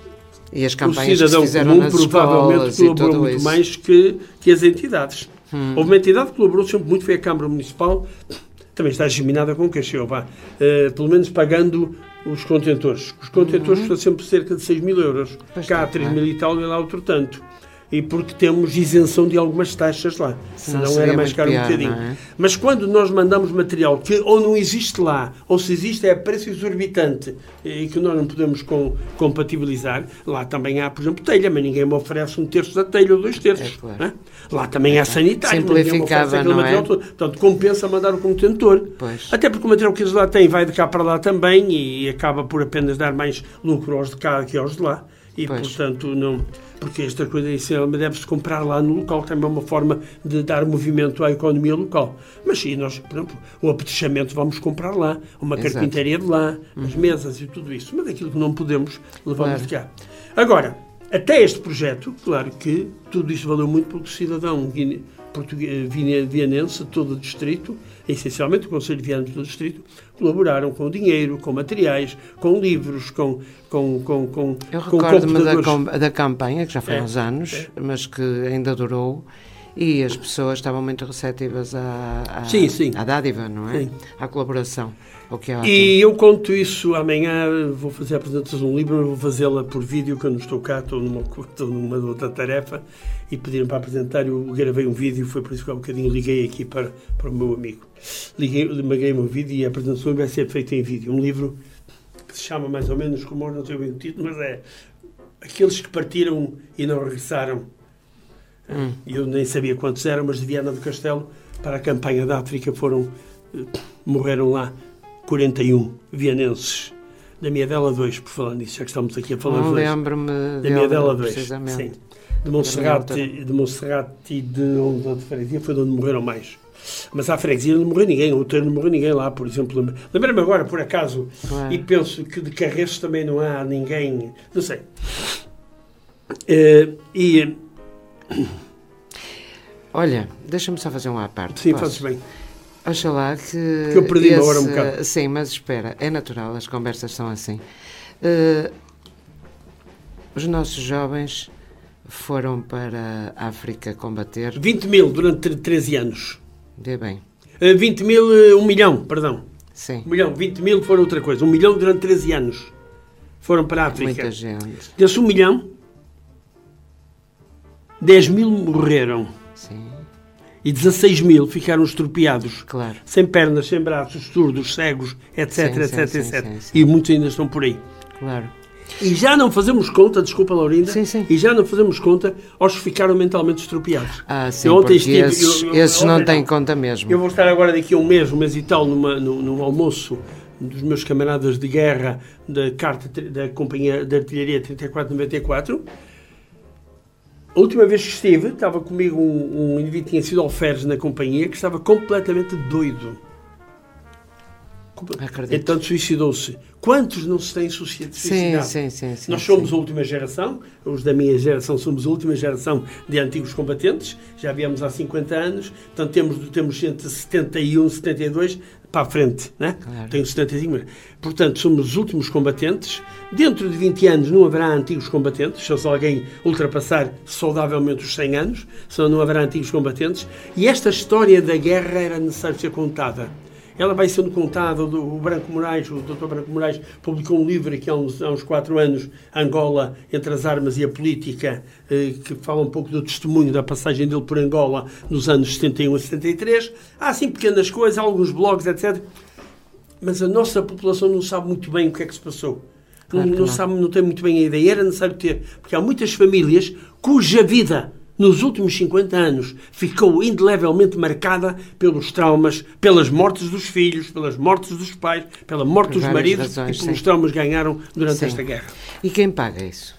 e as o campanhas que se cidadão fizeram comum nas provavelmente escolas e colaborou tudo muito isso. mais que, que as entidades. Hum. Houve uma entidade que colaborou sempre muito, foi a Câmara Municipal, também está geminada com o Cacheu, vá. Uh, pelo menos pagando os contentores. Os contentores custam sempre cerca de seis mil euros. Pois Cá há está, três é? mil e tal e lá outro tanto. E porque temos isenção de algumas taxas lá. Senão Senão seria era mais muito caro pior, um bocadinho. não é? Mas quando nós mandamos material que ou não existe lá, ou se existe é a preço exorbitante e que nós não podemos com, compatibilizar, lá também há, por exemplo, telha, mas ninguém me oferece um terço da telha ou dois terços. É claro. Né? Lá também há sanitário, Simplificava, ninguém me oferece aquele não é? material todo. Portanto, compensa mandar o contentor. Pois. Até porque o material que eles lá têm vai de cá para lá também e acaba por apenas dar mais lucro aos de cá que aos de lá. E, Pois. portanto, não... Porque esta coisa deve-se comprar lá no local, que também é uma forma de dar movimento à economia local. Mas sim, nós, por exemplo, o apetrechamento vamos comprar lá, uma Exato. carpintaria de lá, as mesas e tudo isso. Mas aquilo que não podemos, levamos Claro. de cá. Agora, até este projeto, claro que tudo isto valeu muito porque o cidadão guine- português, vine- vianense, todo o distrito, essencialmente o Conselho de Viana do Distrito, colaboraram com dinheiro, com materiais, com livros, com, com, com, com, Eu com recordo-me da, computadores. com- da campanha, que já foi há É, uns anos, é. mas que ainda durou, e as pessoas estavam muito receptivas à, à, Sim, sim. à dádiva, não é? Sim. À colaboração. O que é ótimo. E eu conto isso amanhã, vou fazer a apresentação de um livro, mas vou fazê-la por vídeo, que eu não estou cá, estou numa, estou numa outra tarefa, e pediram para apresentar, eu gravei um vídeo, foi por isso que há um bocadinho liguei aqui para, para o meu amigo. Liguei, liguei o meu vídeo e a apresentação vai ser feita em vídeo. Um livro que se chama mais ou menos, como não sei bem o título, mas é Aqueles que Partiram e Não Regressaram. Hum. Eu nem sabia quantos eram, mas de Viana do Castelo, para a campanha da África, foram, morreram lá quarenta e um vianenses. Da Miedela dois, por falar nisso, já que estamos aqui a falar Não dois. lembro-me Da dele, Miedela dois, precisamente. sim. De Monserrate, Da de Monserrate e de onde de freguesia foi de onde morreram mais. Mas à freguesia não morreu ninguém, o Outeiro não morreu ninguém lá, por exemplo. Lembrei-me agora, por acaso, Claro. e penso que de Carreços também não há ninguém, não sei. Eh, e, Olha, deixa-me só fazer uma à parte. sim, posso? fazes bem. Oxalá que... Que eu perdi-me esse- agora um bocado. Sim, mas espera, é natural, as conversas são assim. Eh, os nossos jovens foram para a África combater... vinte mil durante treze anos. Vê bem, Eh, vinte mil, eh, um milhão, perdão. sim, Um milhão, vinte mil foram outra coisa. Um milhão durante treze anos. Foram para a África. muita gente, Desse um milhão, dez mil morreram. sim, E dezasseis mil ficaram estropiados. claro. Sem pernas, sem braços, surdos, cegos, etc, Sim, etc, sim, sim, etcétera. sim, sim. E muitos ainda estão por aí. Claro. E já não fazemos conta, desculpa, Laurinda, Sim, sim. e já não fazemos conta aos que ficaram mentalmente estropiados. Ah, sim, Eu ontem porque estive- esses, eu- eu- esses não ontem têm não. conta mesmo. Eu vou estar agora daqui a um mês, um mês e tal, numa, num, num almoço dos meus camaradas de guerra da, carta, da Companhia de Artilharia trinta e quatro noventa e quatro. A última vez que estive, estava comigo um, um indivíduo que tinha sido alferes na companhia, que estava completamente doido. Acredito. Então suicidou-se. Quantos não se têm suicidado? Sim, sim, sim, sim. Nós somos sim. a última geração, os da minha geração somos a última geração de antigos combatentes, já viemos há cinquenta anos, portanto temos, temos entre setenta e um e setenta e dois para a frente, né? Claro. Tenho setenta e cinco, mas, portanto somos os últimos combatentes. Dentro de vinte anos não haverá antigos combatentes, só se alguém ultrapassar saudavelmente os cem anos, senão não haverá antigos combatentes. E esta história da guerra era necessário ser contada. ela vai sendo contada. O Branco Moraes, o doutor Branco Moraes, publicou um livro aqui há uns, há uns quatro anos, Angola, entre as armas e a política, eh, que fala um pouco do testemunho da passagem dele por Angola nos anos setenta e um a setenta e três. Há, assim, pequenas coisas, alguns blogs, etcétera. Mas a nossa população não sabe muito bem o que é que se passou. Claro não, não, não. Sabe, não tem muito bem a ideia. Era necessário ter, porque há muitas famílias cuja vida nos últimos cinquenta anos ficou indelevelmente marcada pelos traumas, pelas mortes dos filhos, pelas mortes dos pais, pela morte dos maridos razões, e pelos sim. traumas que ganharam durante sim. esta guerra. E quem paga isso?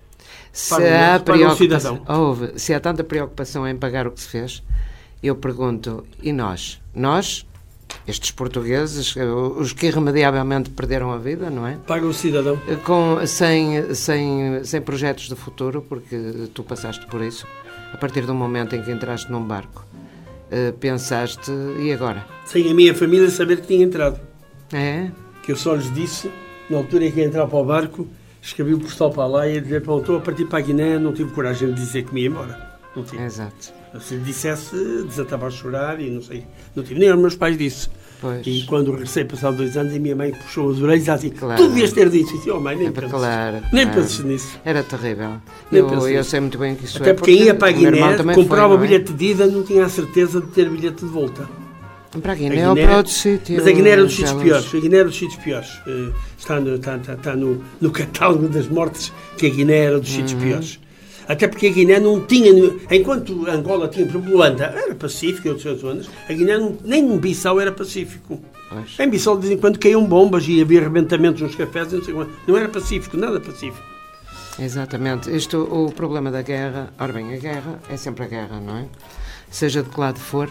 Se paga, há, paga preocupação, houve, se há tanta preocupação em pagar o que se fez, eu pergunto, e nós? Nós, estes portugueses, os que irremediavelmente perderam a vida, não é? Paga o cidadão. Com, sem, sem, sem projetos de futuro, porque tu passaste por isso. A partir do momento em que entraste num barco, uh, pensaste, e agora? Sem a minha família saber que tinha entrado. É? Que eu só lhes disse, na altura em que ia entrar para o barco, escrevi o postal para lá e dizer, pronto, estou a partir para a Guiné, não tive coragem de dizer que me ia embora. Não tive. Exato. Se lhe dissesse, desatava a chorar e não sei. Não tive, nem aos meus pais disse. Pois. E quando regressei, passado dois anos, a minha mãe puxou as orelhas e assim, claro. Tu devias ter dito isso. Oh, mãe, nem é penses. Claro, nem claro. penses nisso. Era terrível. Nem Eu, eu sei muito bem que isso Até é. porque quem ia para a Guiné, comprava o é? bilhete de ida, não tinha a certeza de ter bilhete de volta. Para a Guiné, a Guiné ou para outro sítio. Mas a Guiné era dos sítios piores. A Guiné era dos sítios piores. Uh, está no, está, está, está no, no catálogo das mortes que a Guiné era dos sítios uhum. piores. Até porque a Guiné não tinha, enquanto Angola tinha, por exemplo, Luanda, era pacífico e outras zonas, a Guiné não, nem em Bissau era pacífico. Pois. Em Bissau de vez em quando caíam bombas e havia arrebentamentos nos cafés, não, sei como, não era pacífico, nada pacífico. Exatamente. Isto, o problema da guerra, ora bem, a guerra é sempre a guerra, não é? Seja de que lado for,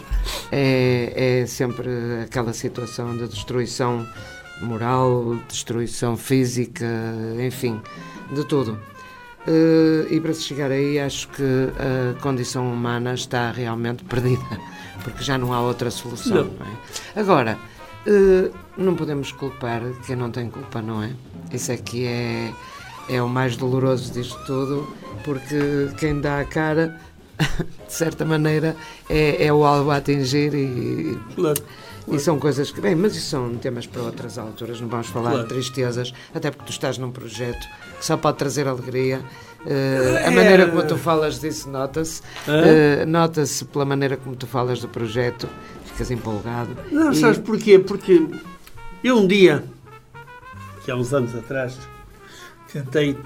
é, é sempre aquela situação de destruição moral, destruição física, enfim, de tudo. Uh, e para se chegar aí, acho que a condição humana está realmente perdida, porque já não há outra solução. Não. Não é? Agora, uh, não podemos culpar quem não tem culpa, não é? Isso é que é, é o mais doloroso disto tudo, porque quem dá a cara, de certa maneira, é, é o alvo a atingir e... Claro. E são coisas que... Bem, mas isso são temas para outras alturas, não vamos falar claro. de tristezas, até porque tu estás num projeto que só pode trazer alegria. Uh, a maneira como tu falas disso nota-se. Uh, nota-se pela maneira como tu falas do projeto, ficas empolgado. Não, e... sabes porquê? Porque eu um dia, que há uns anos atrás, tentei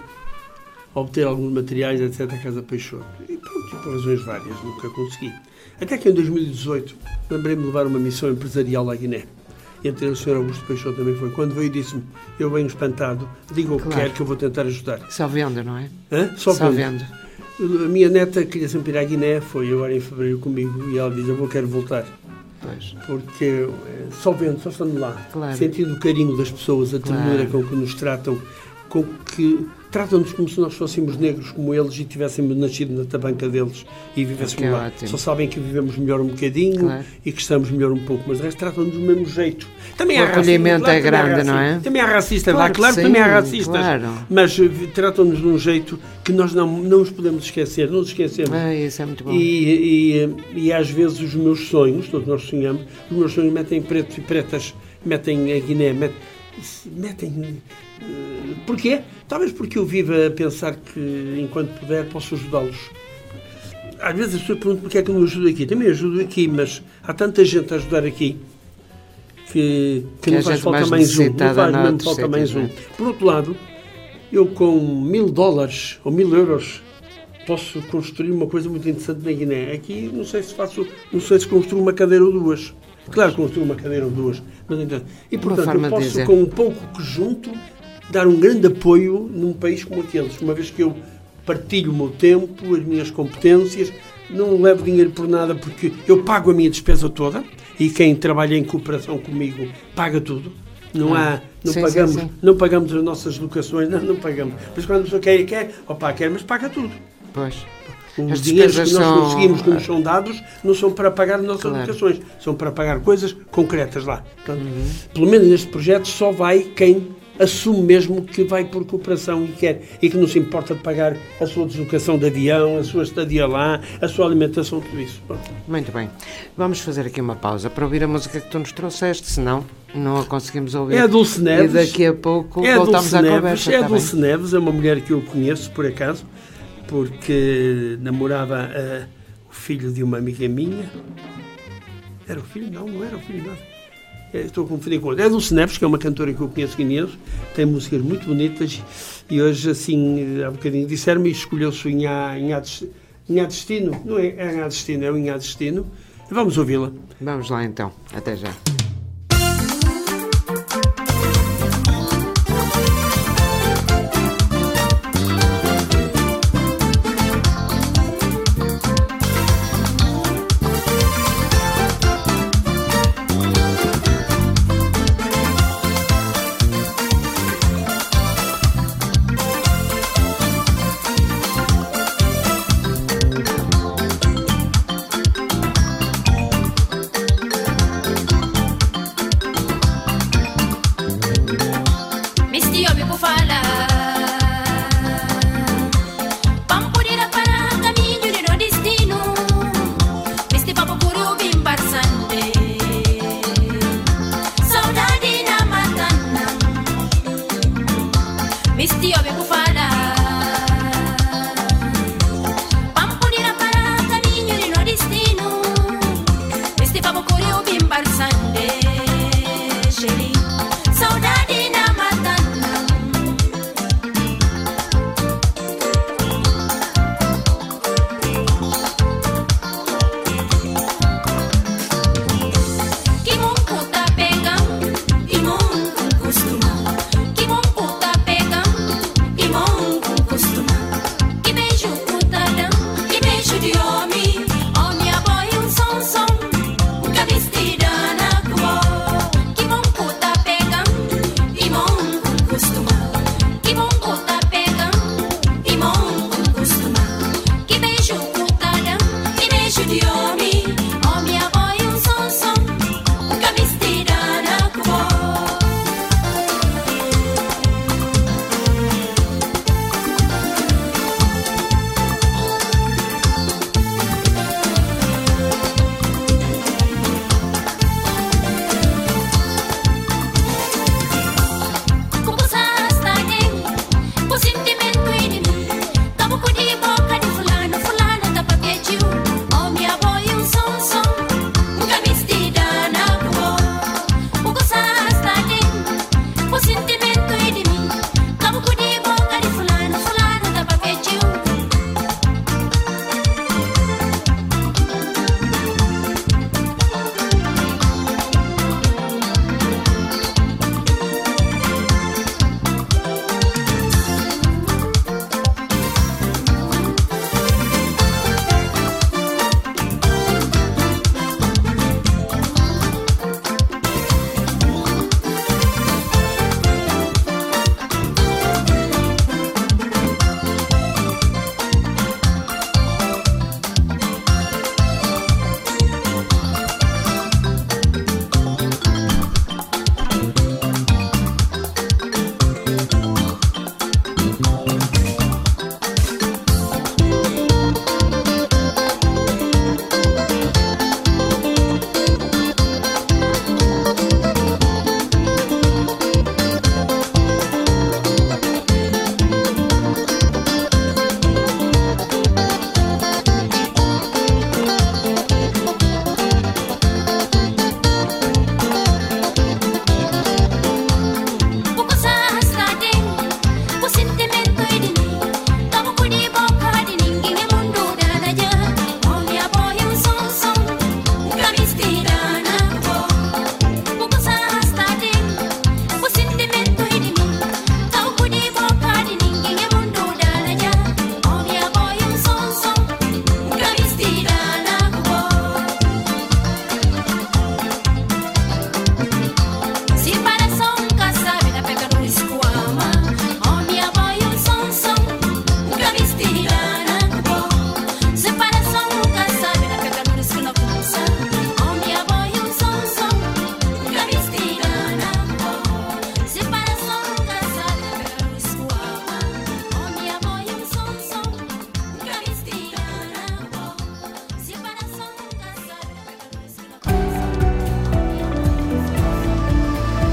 obter alguns materiais, etcétera, a Casa Peixoto. E pronto, por razões várias, nunca consegui. Até que em dois mil e dezoito lembrei-me de levar uma missão empresarial à Guiné. E entre o senhor Augusto Peixoto também foi. Quando veio e disse-me, eu venho espantado, diga o que claro. quer que eu vou tentar ajudar. Só vendo, não é? Hã? Só, Só vendo. vendo. A minha neta queria sempre ir à Guiné, foi agora em fevereiro comigo, e ela diz, eu vou quero voltar. Pois. Porque só vendo, só estando lá, claro. sentindo o carinho das pessoas, a ternura claro. com que nos tratam, com que tratam-nos como se nós fôssemos negros como eles e tivéssemos nascido na tabanca deles e vivêssemos é lá. Ótimo. Só sabem que vivemos melhor um bocadinho claro. e que estamos melhor um pouco, mas o resto tratam-nos do mesmo jeito. Também o há acolhimento racistas, é grande, não é? Também há racistas claro lá, claro que sim, também há racistas, claro. mas uh, tratam-nos de um jeito que nós não, não os podemos esquecer, não os esquecemos. Ah, isso é muito bom. E, e, e às vezes os meus sonhos, todos nós sonhamos, os meus sonhos metem pretos e pretas, metem a Guiné, metem... metem porquê? Talvez porque eu vivo a pensar que enquanto puder posso ajudá-los. Às vezes as pessoas perguntam porque é que eu não ajudo aqui. Também ajudo aqui, mas há tanta gente a ajudar aqui que, que, que não faz falta mais um. Não faz mesmo falta mais um. Por outro lado, eu com mil dólares ou mil euros posso construir uma coisa muito interessante na Guiné. Aqui não sei se faço, não sei se construo uma cadeira ou duas. Claro que construo uma cadeira ou duas. Mas, então, e portanto eu posso, com um pouco que junto, dar um grande apoio num país como aqueles, uma vez que eu partilho o meu tempo, as minhas competências, não levo dinheiro por nada porque eu pago a minha despesa toda e quem trabalha em cooperação comigo paga tudo. Não há, não sim, pagamos, sim, sim. não pagamos as nossas locações, não, não pagamos. Mas quando a pessoa quer, quer, opa, quer, mas paga tudo. Pois. Os dinheiros que nós são... conseguimos, como são dados, não são para pagar as nossas claro. locações, são para pagar coisas concretas lá. Portanto, uhum. Pelo menos neste projeto só vai quem assume mesmo que vai por cooperação e quer, e que não se importa de pagar a sua deslocação de avião, a sua estadia lá, a sua alimentação, tudo isso. Pronto. Muito bem. Vamos fazer aqui uma pausa para ouvir a música que tu nos trouxeste, senão não a conseguimos ouvir. É a Dulce Neves. E daqui a pouco é a voltamos Dulce à Neves, conversa. É a tá Dulce bem? Neves, é uma mulher que eu conheço, por acaso, porque namorava uh, o filho de uma amiga minha. Era o filho? Não, não era o filho, não. Estou a confundir com outra. É a Dulce Neves, que é uma cantora que eu conheço guineense, tem músicas muito bonitas e hoje, assim, há bocadinho disseram-me e escolheu-se o Inhá, Inhá, Inhá Destino. Não é Inhá Destino, é o Inhá Destino. Vamos ouvi-la. Vamos lá então. Até já. Que bom puta pegando, que bom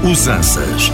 Usanças.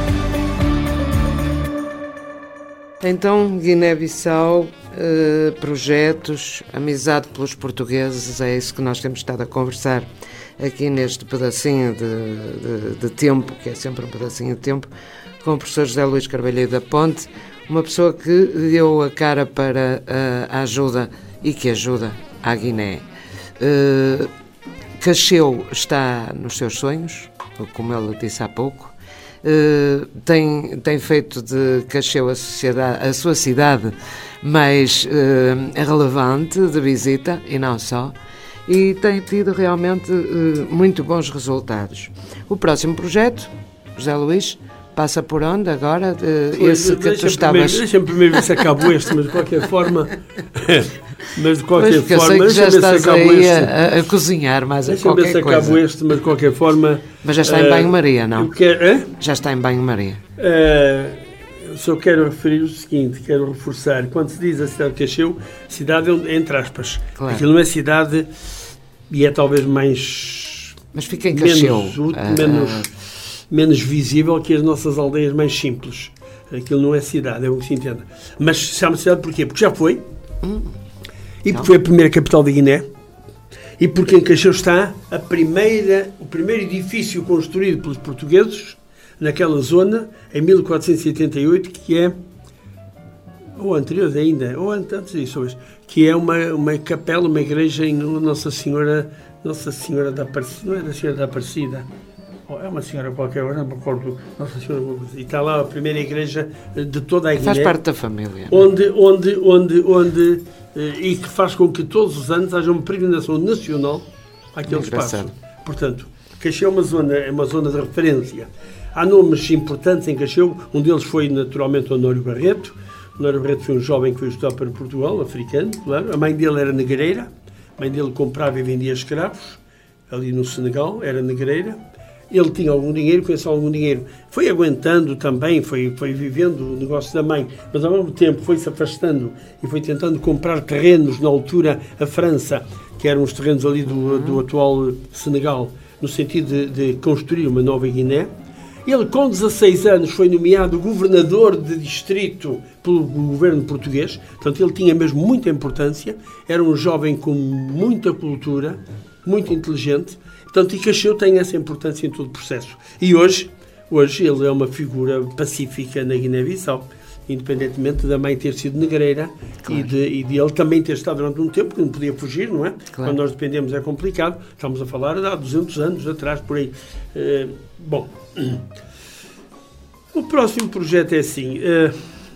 Então, Guiné-Bissau, eh, projetos, amizade pelos portugueses, é isso que nós temos estado a conversar aqui neste pedacinho de, de, de tempo, que é sempre um pedacinho de tempo, com o professor José Luís Carvalheiro da Ponte, uma pessoa que deu a cara para a, a ajuda e que ajuda à Guiné. Uh, Cacheu está nos seus sonhos, como ele disse há pouco. Uh, tem, tem feito de Cacheu a, sociedade, a sua cidade mais uh, relevante de visita, e não só, e tem tido realmente uh, muito bons resultados. O próximo projeto, José Luís, passa por onde agora? Uh, esse que tu estavas... Deixa-me primeiro ver se acabo este, mas de qualquer forma... Mas de qualquer pois, forma, eu sei que já estás aí a, a cozinhar mais a qualquer coisa. coisa. Acabo este, mas de qualquer forma... Mas já está em banho-maria, não? Quero, já está em banho-maria. Uh, só quero referir o seguinte, quero reforçar. Quando se diz a cidade de Cacheu, cidade entre aspas. Claro. Aquilo não é cidade e é talvez mais... Mas fica em Cacheu. Menos, uh, menos, uh, menos visível que as nossas aldeias mais simples. Aquilo não é cidade, é o que se entenda. Mas chama cidade porquê? Porque já foi. Hum. E porque foi a primeira capital da Guiné, e porque em Cacheu está a primeira, o primeiro edifício construído pelos portugueses naquela zona, em mil quatrocentos e oitenta e oito, que é, ou anterior ainda, ou antes disso, que é uma, uma capela, uma igreja em Nossa Senhora, Nossa Senhora da Aparecida, não é da Senhora da Aparecida, é uma senhora qualquer, não me recordo, Nossa Senhora, e está lá a primeira igreja de toda a Guiné. Faz parte da família. Onde, onde, onde, onde, e que faz com que todos os anos haja uma peregrinação nacional àquele espaço. Portanto, Cacheu é uma zona, é uma zona de referência. Há nomes importantes em Cacheu, um deles foi naturalmente o Honório Barreto. O Honório Barreto foi um jovem que foi estudar para Portugal, africano, claro. A mãe dele era negreira, a mãe dele comprava e vendia escravos, ali no Senegal, era negreira. Ele tinha algum dinheiro, conheceu algum dinheiro. Foi aguentando também, foi, foi vivendo o negócio da mãe, mas ao mesmo tempo foi-se afastando e foi tentando comprar terrenos, na altura, a França, que eram os terrenos ali do, do atual Senegal, no sentido de, de construir uma nova Guiné. Ele, com dezasseis anos, foi nomeado governador de distrito pelo governo português, portanto, ele tinha mesmo muita importância, era um jovem com muita cultura, muito inteligente. Portanto, e Cacheu tem essa importância em todo o processo. E hoje, hoje ele é uma figura pacífica na Guiné-Bissau, independentemente da mãe ter sido negreira, claro. e, de, e de ele também ter estado durante um tempo, que não podia fugir, não é? Claro. Quando nós dependemos é complicado. Estamos a falar há duzentos anos atrás, por aí. Uh, bom, o próximo projeto é assim. Uh,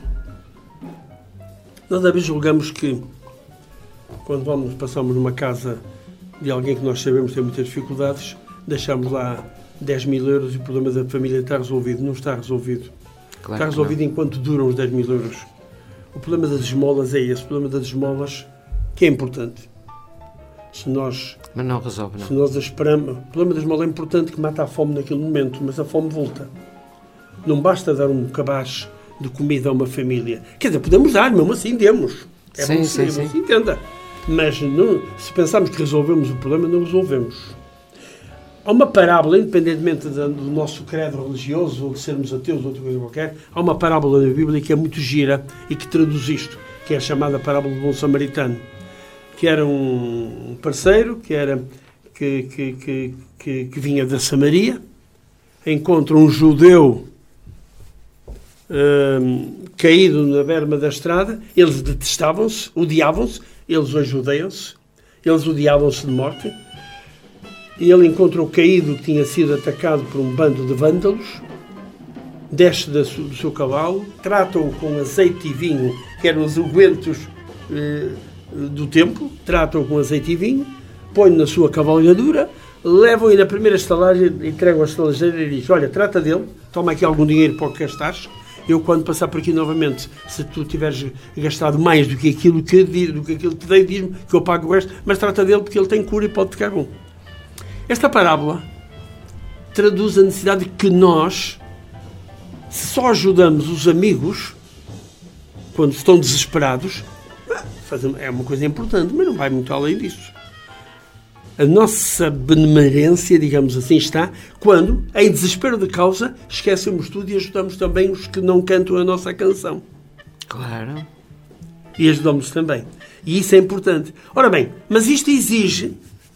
nós às vezes julgamos que, quando vamos, passamos numa casa de alguém que nós sabemos ter muitas dificuldades, deixamos lá dez mil euros e o problema da família está resolvido. Não está resolvido. Claro, está resolvido não. Enquanto duram os dez mil euros. O problema das esmolas é esse. O problema das esmolas, que é importante. Se nós... Mas não resolve, não. Se nós a esperamos... O problema da esmola é importante, que mata a fome naquele momento, mas a fome volta. Não basta dar um cabaz de comida a uma família. Quer dizer, podemos dar, mesmo assim demos. É sim, bom sim, sim. sim. Entenda. Mas não, se pensarmos que resolvemos o problema, não resolvemos. Há uma parábola, independentemente do nosso credo religioso, ou de sermos ateus ou outra coisa qualquer, há uma parábola na Bíblia que é muito gira e que traduz isto, que é a chamada parábola do bom samaritano, que era um parceiro que, era, que, que, que, que, que vinha da Samaria, encontra um judeu hum, caído na berma da estrada, eles detestavam-se, odiavam-se, eles hoje odeiam-se, eles odiavam-se de morte, e ele encontra o caído que tinha sido atacado por um bando de vândalos, desce do seu cavalo, trata-o com azeite e vinho, que eram os ungüentos eh, do templo, trata-o com azeite e vinho, põe-o na sua cavalgadura, leva-o na primeira estalagem, entrega-o à estalageira e diz: olha, trata dele, toma aqui algum dinheiro para o que gastares. Eu, quando passar por aqui novamente, se tu tiveres gastado mais do que aquilo que, do que, aquilo que te dei, diz-me que eu pago o resto, mas trata dele porque ele tem cura e pode ficar bom. Esta parábola traduz a necessidade de que nós, se só ajudamos os amigos quando estão desesperados, é uma coisa importante, mas não vai muito além disso. a nossa benemerência, digamos assim, está quando, em desespero de causa, esquecemos tudo e ajudamos também os que não cantam a nossa canção. Claro. E ajudamos também. E isso é importante. Ora bem, mas isto exige...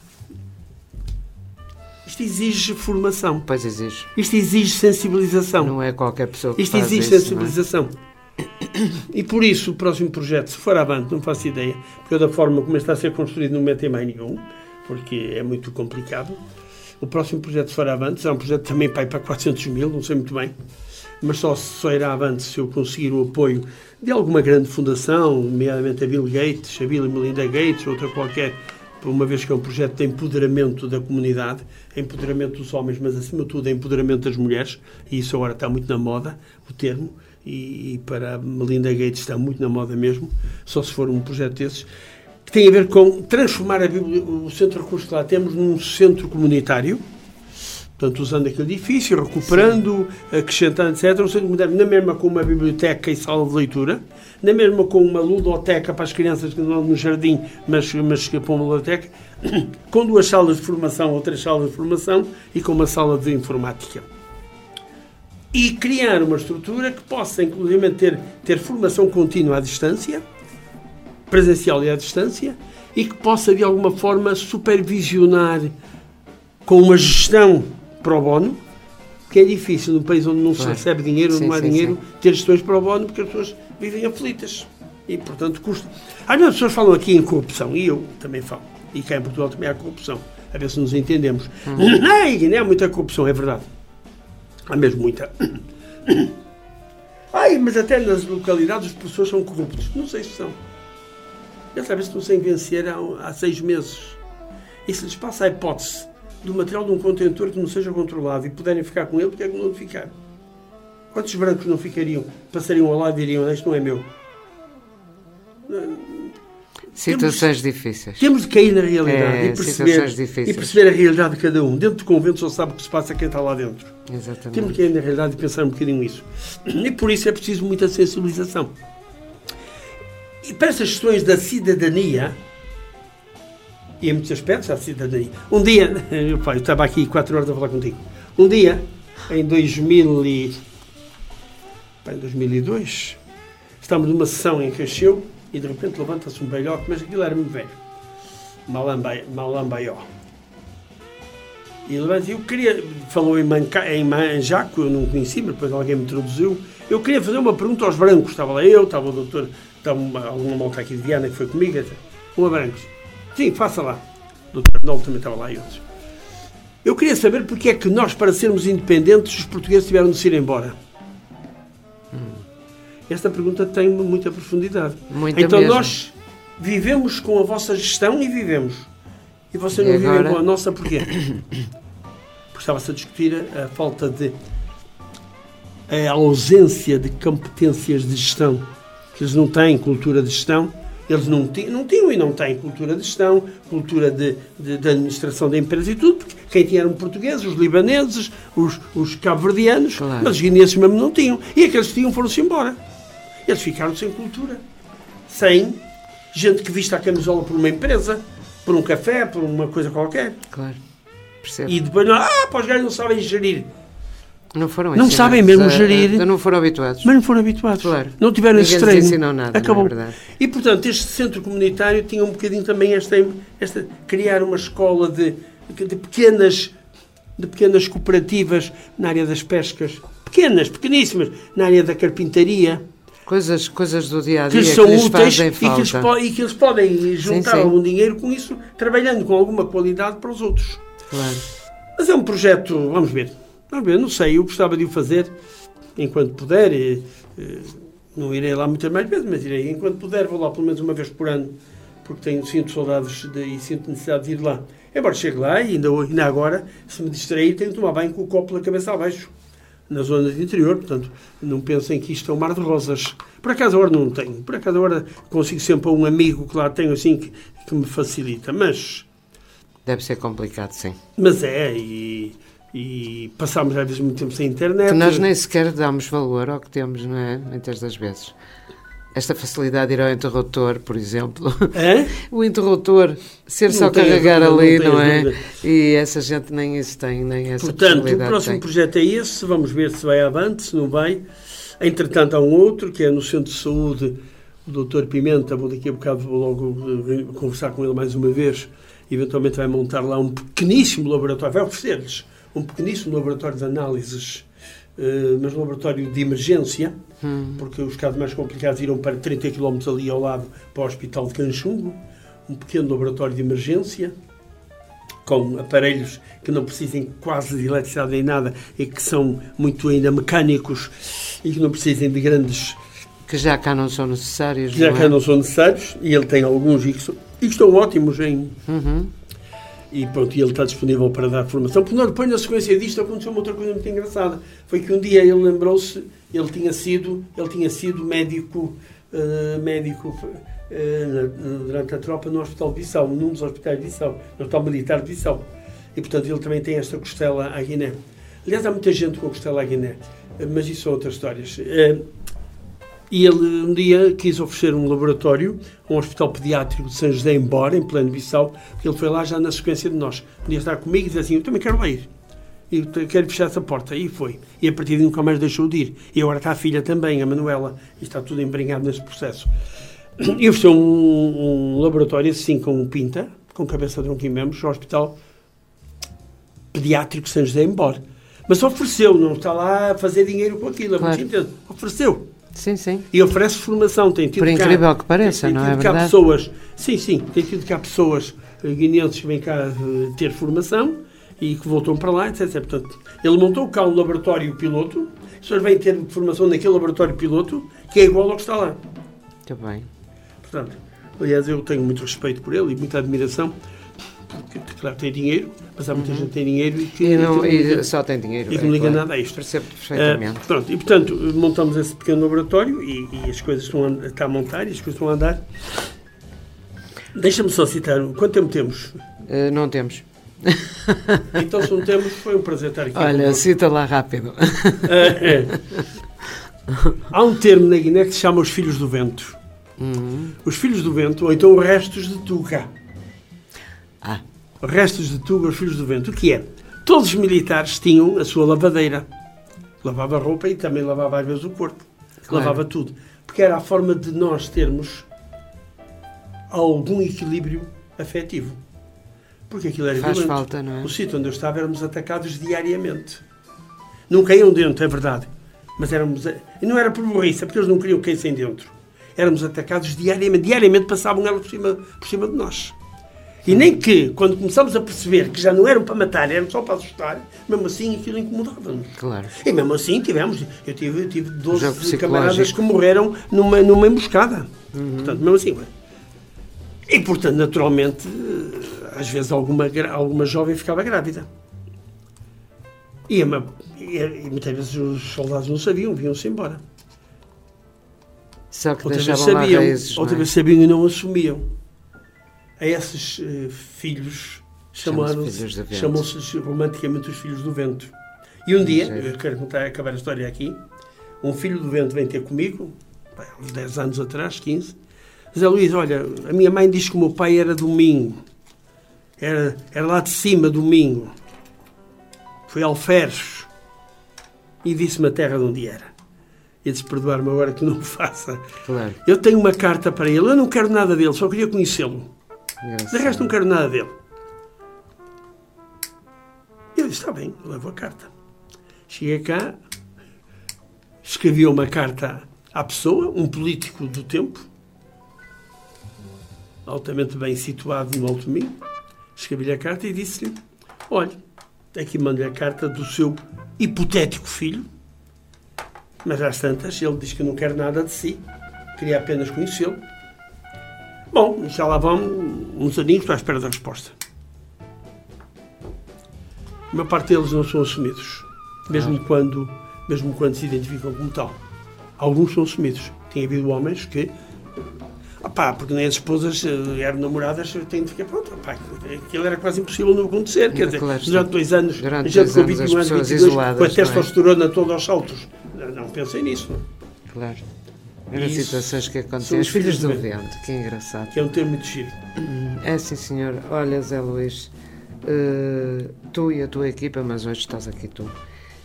Isto exige formação. Pois exige. Isto exige sensibilização. Não é qualquer pessoa que Isto faz exige isso, sensibilização. E por isso, o próximo projeto, se for avante, não faço ideia, porque eu, da forma como está a ser construído, não metem mais nenhum, porque é muito complicado. O próximo projeto, se for avante, é um projeto também para ir para quatrocentos mil, não sei muito bem, mas só, só irá avante se eu conseguir o apoio de alguma grande fundação, nomeadamente a Bill Gates, a Bill e Melinda Gates, outra qualquer, uma vez que é um projeto de empoderamento da comunidade, empoderamento dos homens, mas acima de tudo empoderamento das mulheres, e isso agora está muito na moda, o termo, e, e para a Melinda Gates está muito na moda mesmo, só se for um projeto desses, que tem a ver com transformar a Bíblia, o centro de recursos que lá temos num centro comunitário, portanto, usando aquele edifício, recuperando, sim, acrescentando, etcétera. Um centro comunitário, na mesma com uma biblioteca e sala de leitura, na mesma com uma ludoteca para as crianças que não no jardim, mas, mas para uma ludoteca, com duas salas de formação ou três salas de formação e com uma sala de informática. E criar uma estrutura que possa, inclusive, ter, ter formação contínua à distância, presencial e à distância, e que possa, de alguma forma, supervisionar com uma gestão pro bono, que é difícil num país onde não claro. se recebe dinheiro, sim, não há sim, dinheiro, sim. ter gestões pro bono, porque as pessoas vivem aflitas. E, portanto, custa. Às vezes as pessoas falam aqui em corrupção, e eu também falo. E cá em Portugal também há corrupção. A ver se nos entendemos. Hum. Ai, não há muita corrupção, é verdade. Há mesmo muita. Ai, mas até nas localidades as pessoas são corruptas. Não sei se são. Já sabem se estão sem vencer há, há seis meses. E se lhes passa a hipótese do material de um contentor que não seja controlado e puderem ficar com ele, porque é que não ficar? Quantos brancos não ficariam? Passariam ao lado e diriam, isto não é meu? Situações temos, difíceis. Temos de cair na realidade é, e, perceber, e perceber a realidade de cada um. Dentro do convento só sabe o que se passa quem está lá dentro. Exatamente. Temos de cair na realidade e pensar um bocadinho nisso. E por isso é preciso muita sensibilização. E para essas questões da cidadania, e em muitos aspectos, a cidadania. Um dia, eu, pá, eu estava aqui quatro horas a falar contigo. Um dia, em dois mil e... Pá, em dois mil e dois, estávamos numa sessão em Cacheu e de repente levanta-se um velhote, mas aquilo era muito velho. Malambaió. E levanta, eu queria... Falou em, Manca, em Manjaco, eu não conheci, mas depois alguém me introduziu. Eu queria fazer uma pergunta aos brancos. Estava lá eu, estava o doutor... Estava uma, alguma malta aqui de Viana que foi comigo. Um a brancos. Sim, faça lá. O doutor Arnaldo também estava lá e outros. Eu queria saber porque é que nós, para sermos independentes, os portugueses tiveram de se ir embora. Hum. Esta pergunta tem muita profundidade. Muita então mesmo. Nós vivemos com a vossa gestão e vivemos. E vocês não agora... vivem com a nossa porquê? Porque estava-se a discutir a, a falta de... a ausência de competências de gestão. Que eles não têm cultura de gestão. Eles não tinham, não tinham e não têm cultura de gestão, cultura de, de, de administração de empresas e tudo, porque quem tinha eram portugueses, os libaneses, os, os cabo-verdianos, claro. Mas os guineenses mesmo não tinham. E aqueles que tinham foram-se embora. Eles ficaram sem cultura. Sem gente que vista a camisola por uma empresa, por um café, por uma coisa qualquer. Claro, percebo. E depois, ah, pá, os gajos não sabem gerir. Não foram Não sabem mesmo a, gerir. A, não foram habituados. Mas não foram habituados. Claro. Não tiveram esse treino. Ninguém lhes ensinou nada, acabou. Não é verdade. E, portanto, este centro comunitário tinha um bocadinho também esta... esta criar uma escola de, de, pequenas, de pequenas cooperativas na área das pescas. Pequenas, pequeníssimas. Na área da carpintaria. Coisas, coisas do dia-a-dia que, que, são que lhes úteis fazem e que, eles falta. e que eles podem juntar sim, sim. algum dinheiro com isso, trabalhando com alguma qualidade para os outros. Claro. Mas é um projeto... Vamos ver. Vamos ver, não sei, eu gostava de o fazer enquanto puder, e, e, não irei lá muitas mais vezes, mas irei enquanto puder, vou lá pelo menos uma vez por ano, porque tenho, sinto saudades de, e sinto necessidade de ir lá. Embora chegue lá e ainda, ainda agora, se me distrair, tenho que tomar banho com o copo pela cabeça abaixo, na zona de interior, portanto, não pensem que isto é um mar de rosas. Por acaso agora não tenho, por acaso agora consigo sempre um amigo que lá tenho assim que, que me facilita, mas... Deve ser complicado, sim. Mas é, e... E passámos às vezes muito tempo sem internet. Que nós nem sequer damos valor ao que temos, não é? Muitas das vezes. esta facilidade de ir ao interruptor, por exemplo. É? O interruptor, ser Não só tenho carregar dúvida, ali, não não, tenho é? dúvida. E essa gente nem isso tem, nem essa Portanto, o possibilidade próximo tem. projeto é esse, vamos ver se vai avante, se não vai. Entretanto, há um outro, que é no Centro de Saúde, o doutor Pimenta, vou daqui a bocado vou logo uh, conversar com ele mais uma vez, eventualmente vai montar lá um pequeníssimo laboratório, vai oferecer-lhes um pequeníssimo laboratório de análises, uh, mas um laboratório de emergência, hum. porque os casos mais complicados irão para trinta quilómetros ali ao lado para o Hospital de Canchungo, um pequeno laboratório de emergência, com aparelhos que não precisem quase de eletricidade nem nada e que são muito ainda mecânicos e que não precisem de grandes... Que já cá não são necessários. Que já não cá é? não são necessários, e ele tem alguns e que, são, e que estão ótimos em... Uhum. E pronto, e ele está disponível para dar formação. Porque não, depois, na sequência disto, aconteceu uma outra coisa muito engraçada. Foi que um dia ele lembrou-se, ele tinha sido, ele tinha sido médico, uh, médico uh, durante a tropa no Hospital de Bissau, num dos hospitais de Bissau, no Hospital Militar de Bissau. E, portanto, ele também tem esta costela à Guiné. Aliás, há muita gente com a costela à Guiné, mas isso são outras histórias. Uh, E ele um dia quis oferecer um laboratório a um hospital pediátrico de São José em Bora, em pleno Bissau, porque ele foi lá já na sequência de nós. Um dia estar comigo e dizer assim, eu também quero lá ir. E quero fechar essa porta. E foi. E a partir de nunca mais deixou de ir. E agora está a filha também, a Manuela. E está tudo embrenhado nesse processo. E ofereceu um, um laboratório assim com um pinta, com cabeça de tronco e membros, ao hospital pediátrico de São José em Bora. Mas ofereceu, não está lá a fazer dinheiro com aquilo. É claro. muito entendo. Ofereceu. Sim, sim. E oferece formação. Tem tido Por incrível cá, que pareça, tem, tem não tido é cá verdade? Pessoas, sim, sim. Tem tido cá pessoas uh, guineenses que vêm cá uh, ter formação e que voltam para lá, etcétera. Portanto, ele montou cá um laboratório piloto. As pessoas vêm ter formação naquele laboratório piloto que é igual ao que está lá. Muito bem. Portanto, aliás, eu tenho muito respeito por ele e muita admiração. Porque, claro, tem dinheiro, mas há muita uhum. gente que tem dinheiro e que, e não, e que, e só tem dinheiro. E que não é, liga claro. nada a isto. Percebo perfeitamente. Uh, pronto, e portanto, montamos esse pequeno laboratório e, e as coisas estão a, está a montar e as coisas estão a andar. Deixa-me só citar, quanto tempo temos? Uh, não temos. Então, se não temos, foi um prazer estar aqui. Olha, cita lá rápido. Uh, é. Há um termo na Guiné que se chama os filhos do vento. Uhum. Os filhos do vento, ou então os restos de Tuga. Ah. Restos de Tuga, os filhos do vento. O que é? Todos os militares tinham a sua lavadeira. Lavava a roupa e também lavava às vezes o corpo. Claro. Lavava tudo. Porque era a forma de nós termos algum equilíbrio afetivo. Porque aquilo era Faz violento. falta, não é? O sítio onde eu estava éramos atacados diariamente. Não caíam dentro, é verdade. Mas éramos... E não era por burrice, é porque eles não queriam cair sem dentro. Éramos atacados diariamente. Diariamente passavam elas por cima, por cima de nós. E nem que, quando começamos a perceber que já não eram para matar, eram só para assustar, mesmo assim aquilo incomodava-nos. Claro. E mesmo assim tivemos, eu tive, eu tive doze Jogo camaradas que morreram numa, numa emboscada. Uhum. Portanto, mesmo assim. E, portanto, naturalmente, às vezes alguma, alguma jovem ficava grávida. E, uma, e, e muitas vezes os soldados não sabiam, vinham-se embora. Só que outra deixavam vez sabiam, lá raízes, outra não é? vez sabiam e não assumiam. A esses uh, filhos chamam-se chamam romanticamente os filhos do vento. E um dia, eu quero contar, acabar a história aqui, um filho do vento vem ter comigo, há uns dez anos atrás, quinze, diz: Luís, olha, a minha mãe diz que o meu pai era domingo, era, era lá de cima domingo, foi Alferes, e disse-me a terra de onde era. E disse: perdoar-me agora que não me faça. Claro. Eu tenho uma carta para ele, eu não quero nada dele, só queria conhecê-lo. De resto, não quero nada dele. E eu disse: está bem, eu levo a carta. Cheguei cá, escrevi uma carta à pessoa, um político do tempo, altamente bem situado no Alto Minho. Escrevi-lhe a carta e disse-lhe: olha, aqui mando-lhe a carta do seu hipotético filho, mas às tantas ele diz que não quer nada de si, queria apenas conhecê-lo. Bom, já lá vão uns aninhos, estou à espera da resposta. A maior parte deles não são assumidos, mesmo, ah. quando, mesmo quando se identificam como tal. Alguns são assumidos. Tem havido homens que, opá, porque nem as esposas eram namoradas, têm de ficar, pronto, opá, aquilo era quase impossível não acontecer. Quer dizer, claro, durante dois anos, durante a gente dois com anos, vinte e um anos, vinte e dois, isoladas, com a testosterona toda aos saltos. Não, não pensem nisso, não? Claro. Eram Isso. situações que aconteciam. São Os os filhos filhos do do vento, que engraçado. Que é um termo muito giro. É sim, senhor. Olha, Zé Luís, uh, tu e a tua equipa, mas hoje estás aqui tu, uh,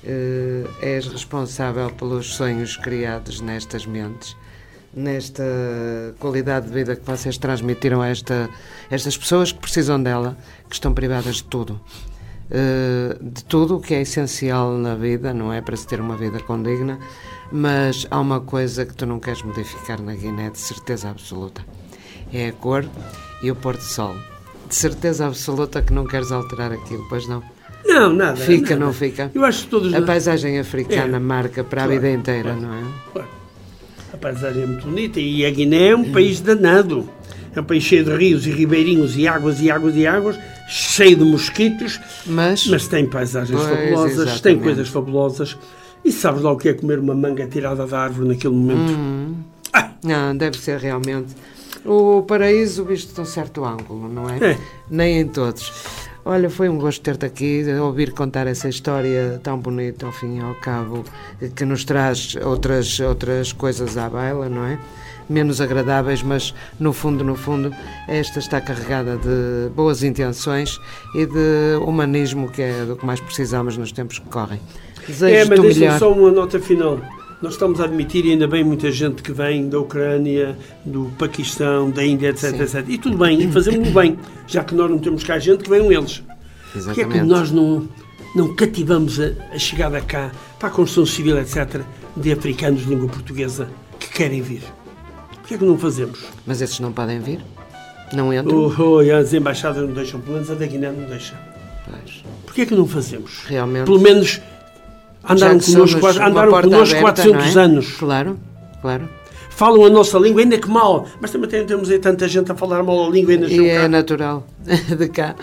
és responsável pelos sonhos criados nestas mentes, nesta qualidade de vida que vocês transmitiram a esta, estas pessoas que precisam dela, que estão privadas de tudo. Uh, de tudo o que é essencial na vida, não é? Para se ter uma vida condigna, mas há uma coisa que tu não queres modificar na Guiné, de certeza absoluta. É a cor e o pôr do sol. De certeza absoluta que não queres alterar aquilo, pois não? Não, nada. Fica, nada. não fica? Eu acho que todos... A paisagem africana É. marca para a Claro, vida inteira, claro, não é? Claro. A paisagem é muito bonita e a Guiné é um país danado. É um país cheio de rios e ribeirinhos e águas e águas e águas, cheio de mosquitos, Mas, mas tem paisagens Pois, fabulosas, exatamente. tem coisas fabulosas. E sabes lá o que é comer uma manga tirada da árvore naquele momento? Hum. Ah, não, deve ser realmente o paraíso visto de um certo ângulo, não é? É. Nem em todos. Olha, foi um gosto ter-te aqui, ouvir contar essa história tão bonita, ao fim e ao cabo, que nos traz outras, outras coisas à baila, não é? Menos agradáveis, mas no fundo, no fundo, esta está carregada de boas intenções e de humanismo, que é do que mais precisamos nos tempos que correm. é, Desejo-te mas o deixa-me melhor. só uma nota final. Nós estamos a admitir, e ainda bem, muita gente que vem da Ucrânia, do Paquistão, da Índia, etc, Sim. etcétera. E tudo bem, e fazemos bem, já que nós não temos cá gente que venham eles. Porquê é que Exatamente. nós não, não cativamos a, a chegada cá, para a construção civil, etcétera, de africanos de língua portuguesa que querem vir? Porquê é que não fazemos? Mas esses não podem vir? Não entram? Oh, oh, e as embaixadas não deixam, pelo menos a da Guiné não deixa. Pois. Porquê é que não fazemos? Realmente. Pelo menos andaram Já que connosco, somos uma andaram porta connosco aberta, quatrocentos não é? anos. Claro, claro. Falam a nossa língua, ainda que mal, mas também temos aí tanta gente a falar mal a língua e ainda E é cá. natural de cá.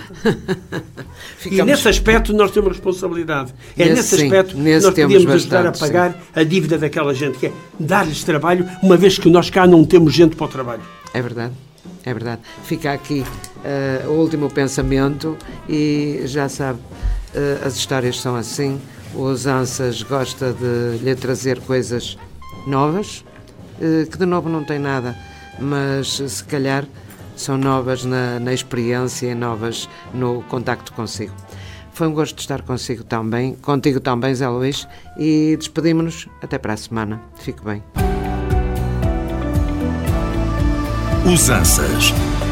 E Ficamos- nesse aspecto nós temos responsabilidade. É Nesse, nesse sim, aspecto que nesse nós temos podíamos ajudar a bastante, pagar a dívida daquela gente, que é dar-lhes trabalho, uma vez que nós cá não temos gente para o trabalho. É verdade, é verdade. Fica aqui eh, o último pensamento e já sabe, eh, as histórias são assim. Os Ansas gosta de lhe trazer coisas novas, eh, que de novo não tem nada, mas se calhar são novas na, na experiência e novas no contacto consigo. Foi um gosto de estar consigo também, contigo também, Zé Luís, e despedimos-nos até para a semana. Fique bem. Os Ansas.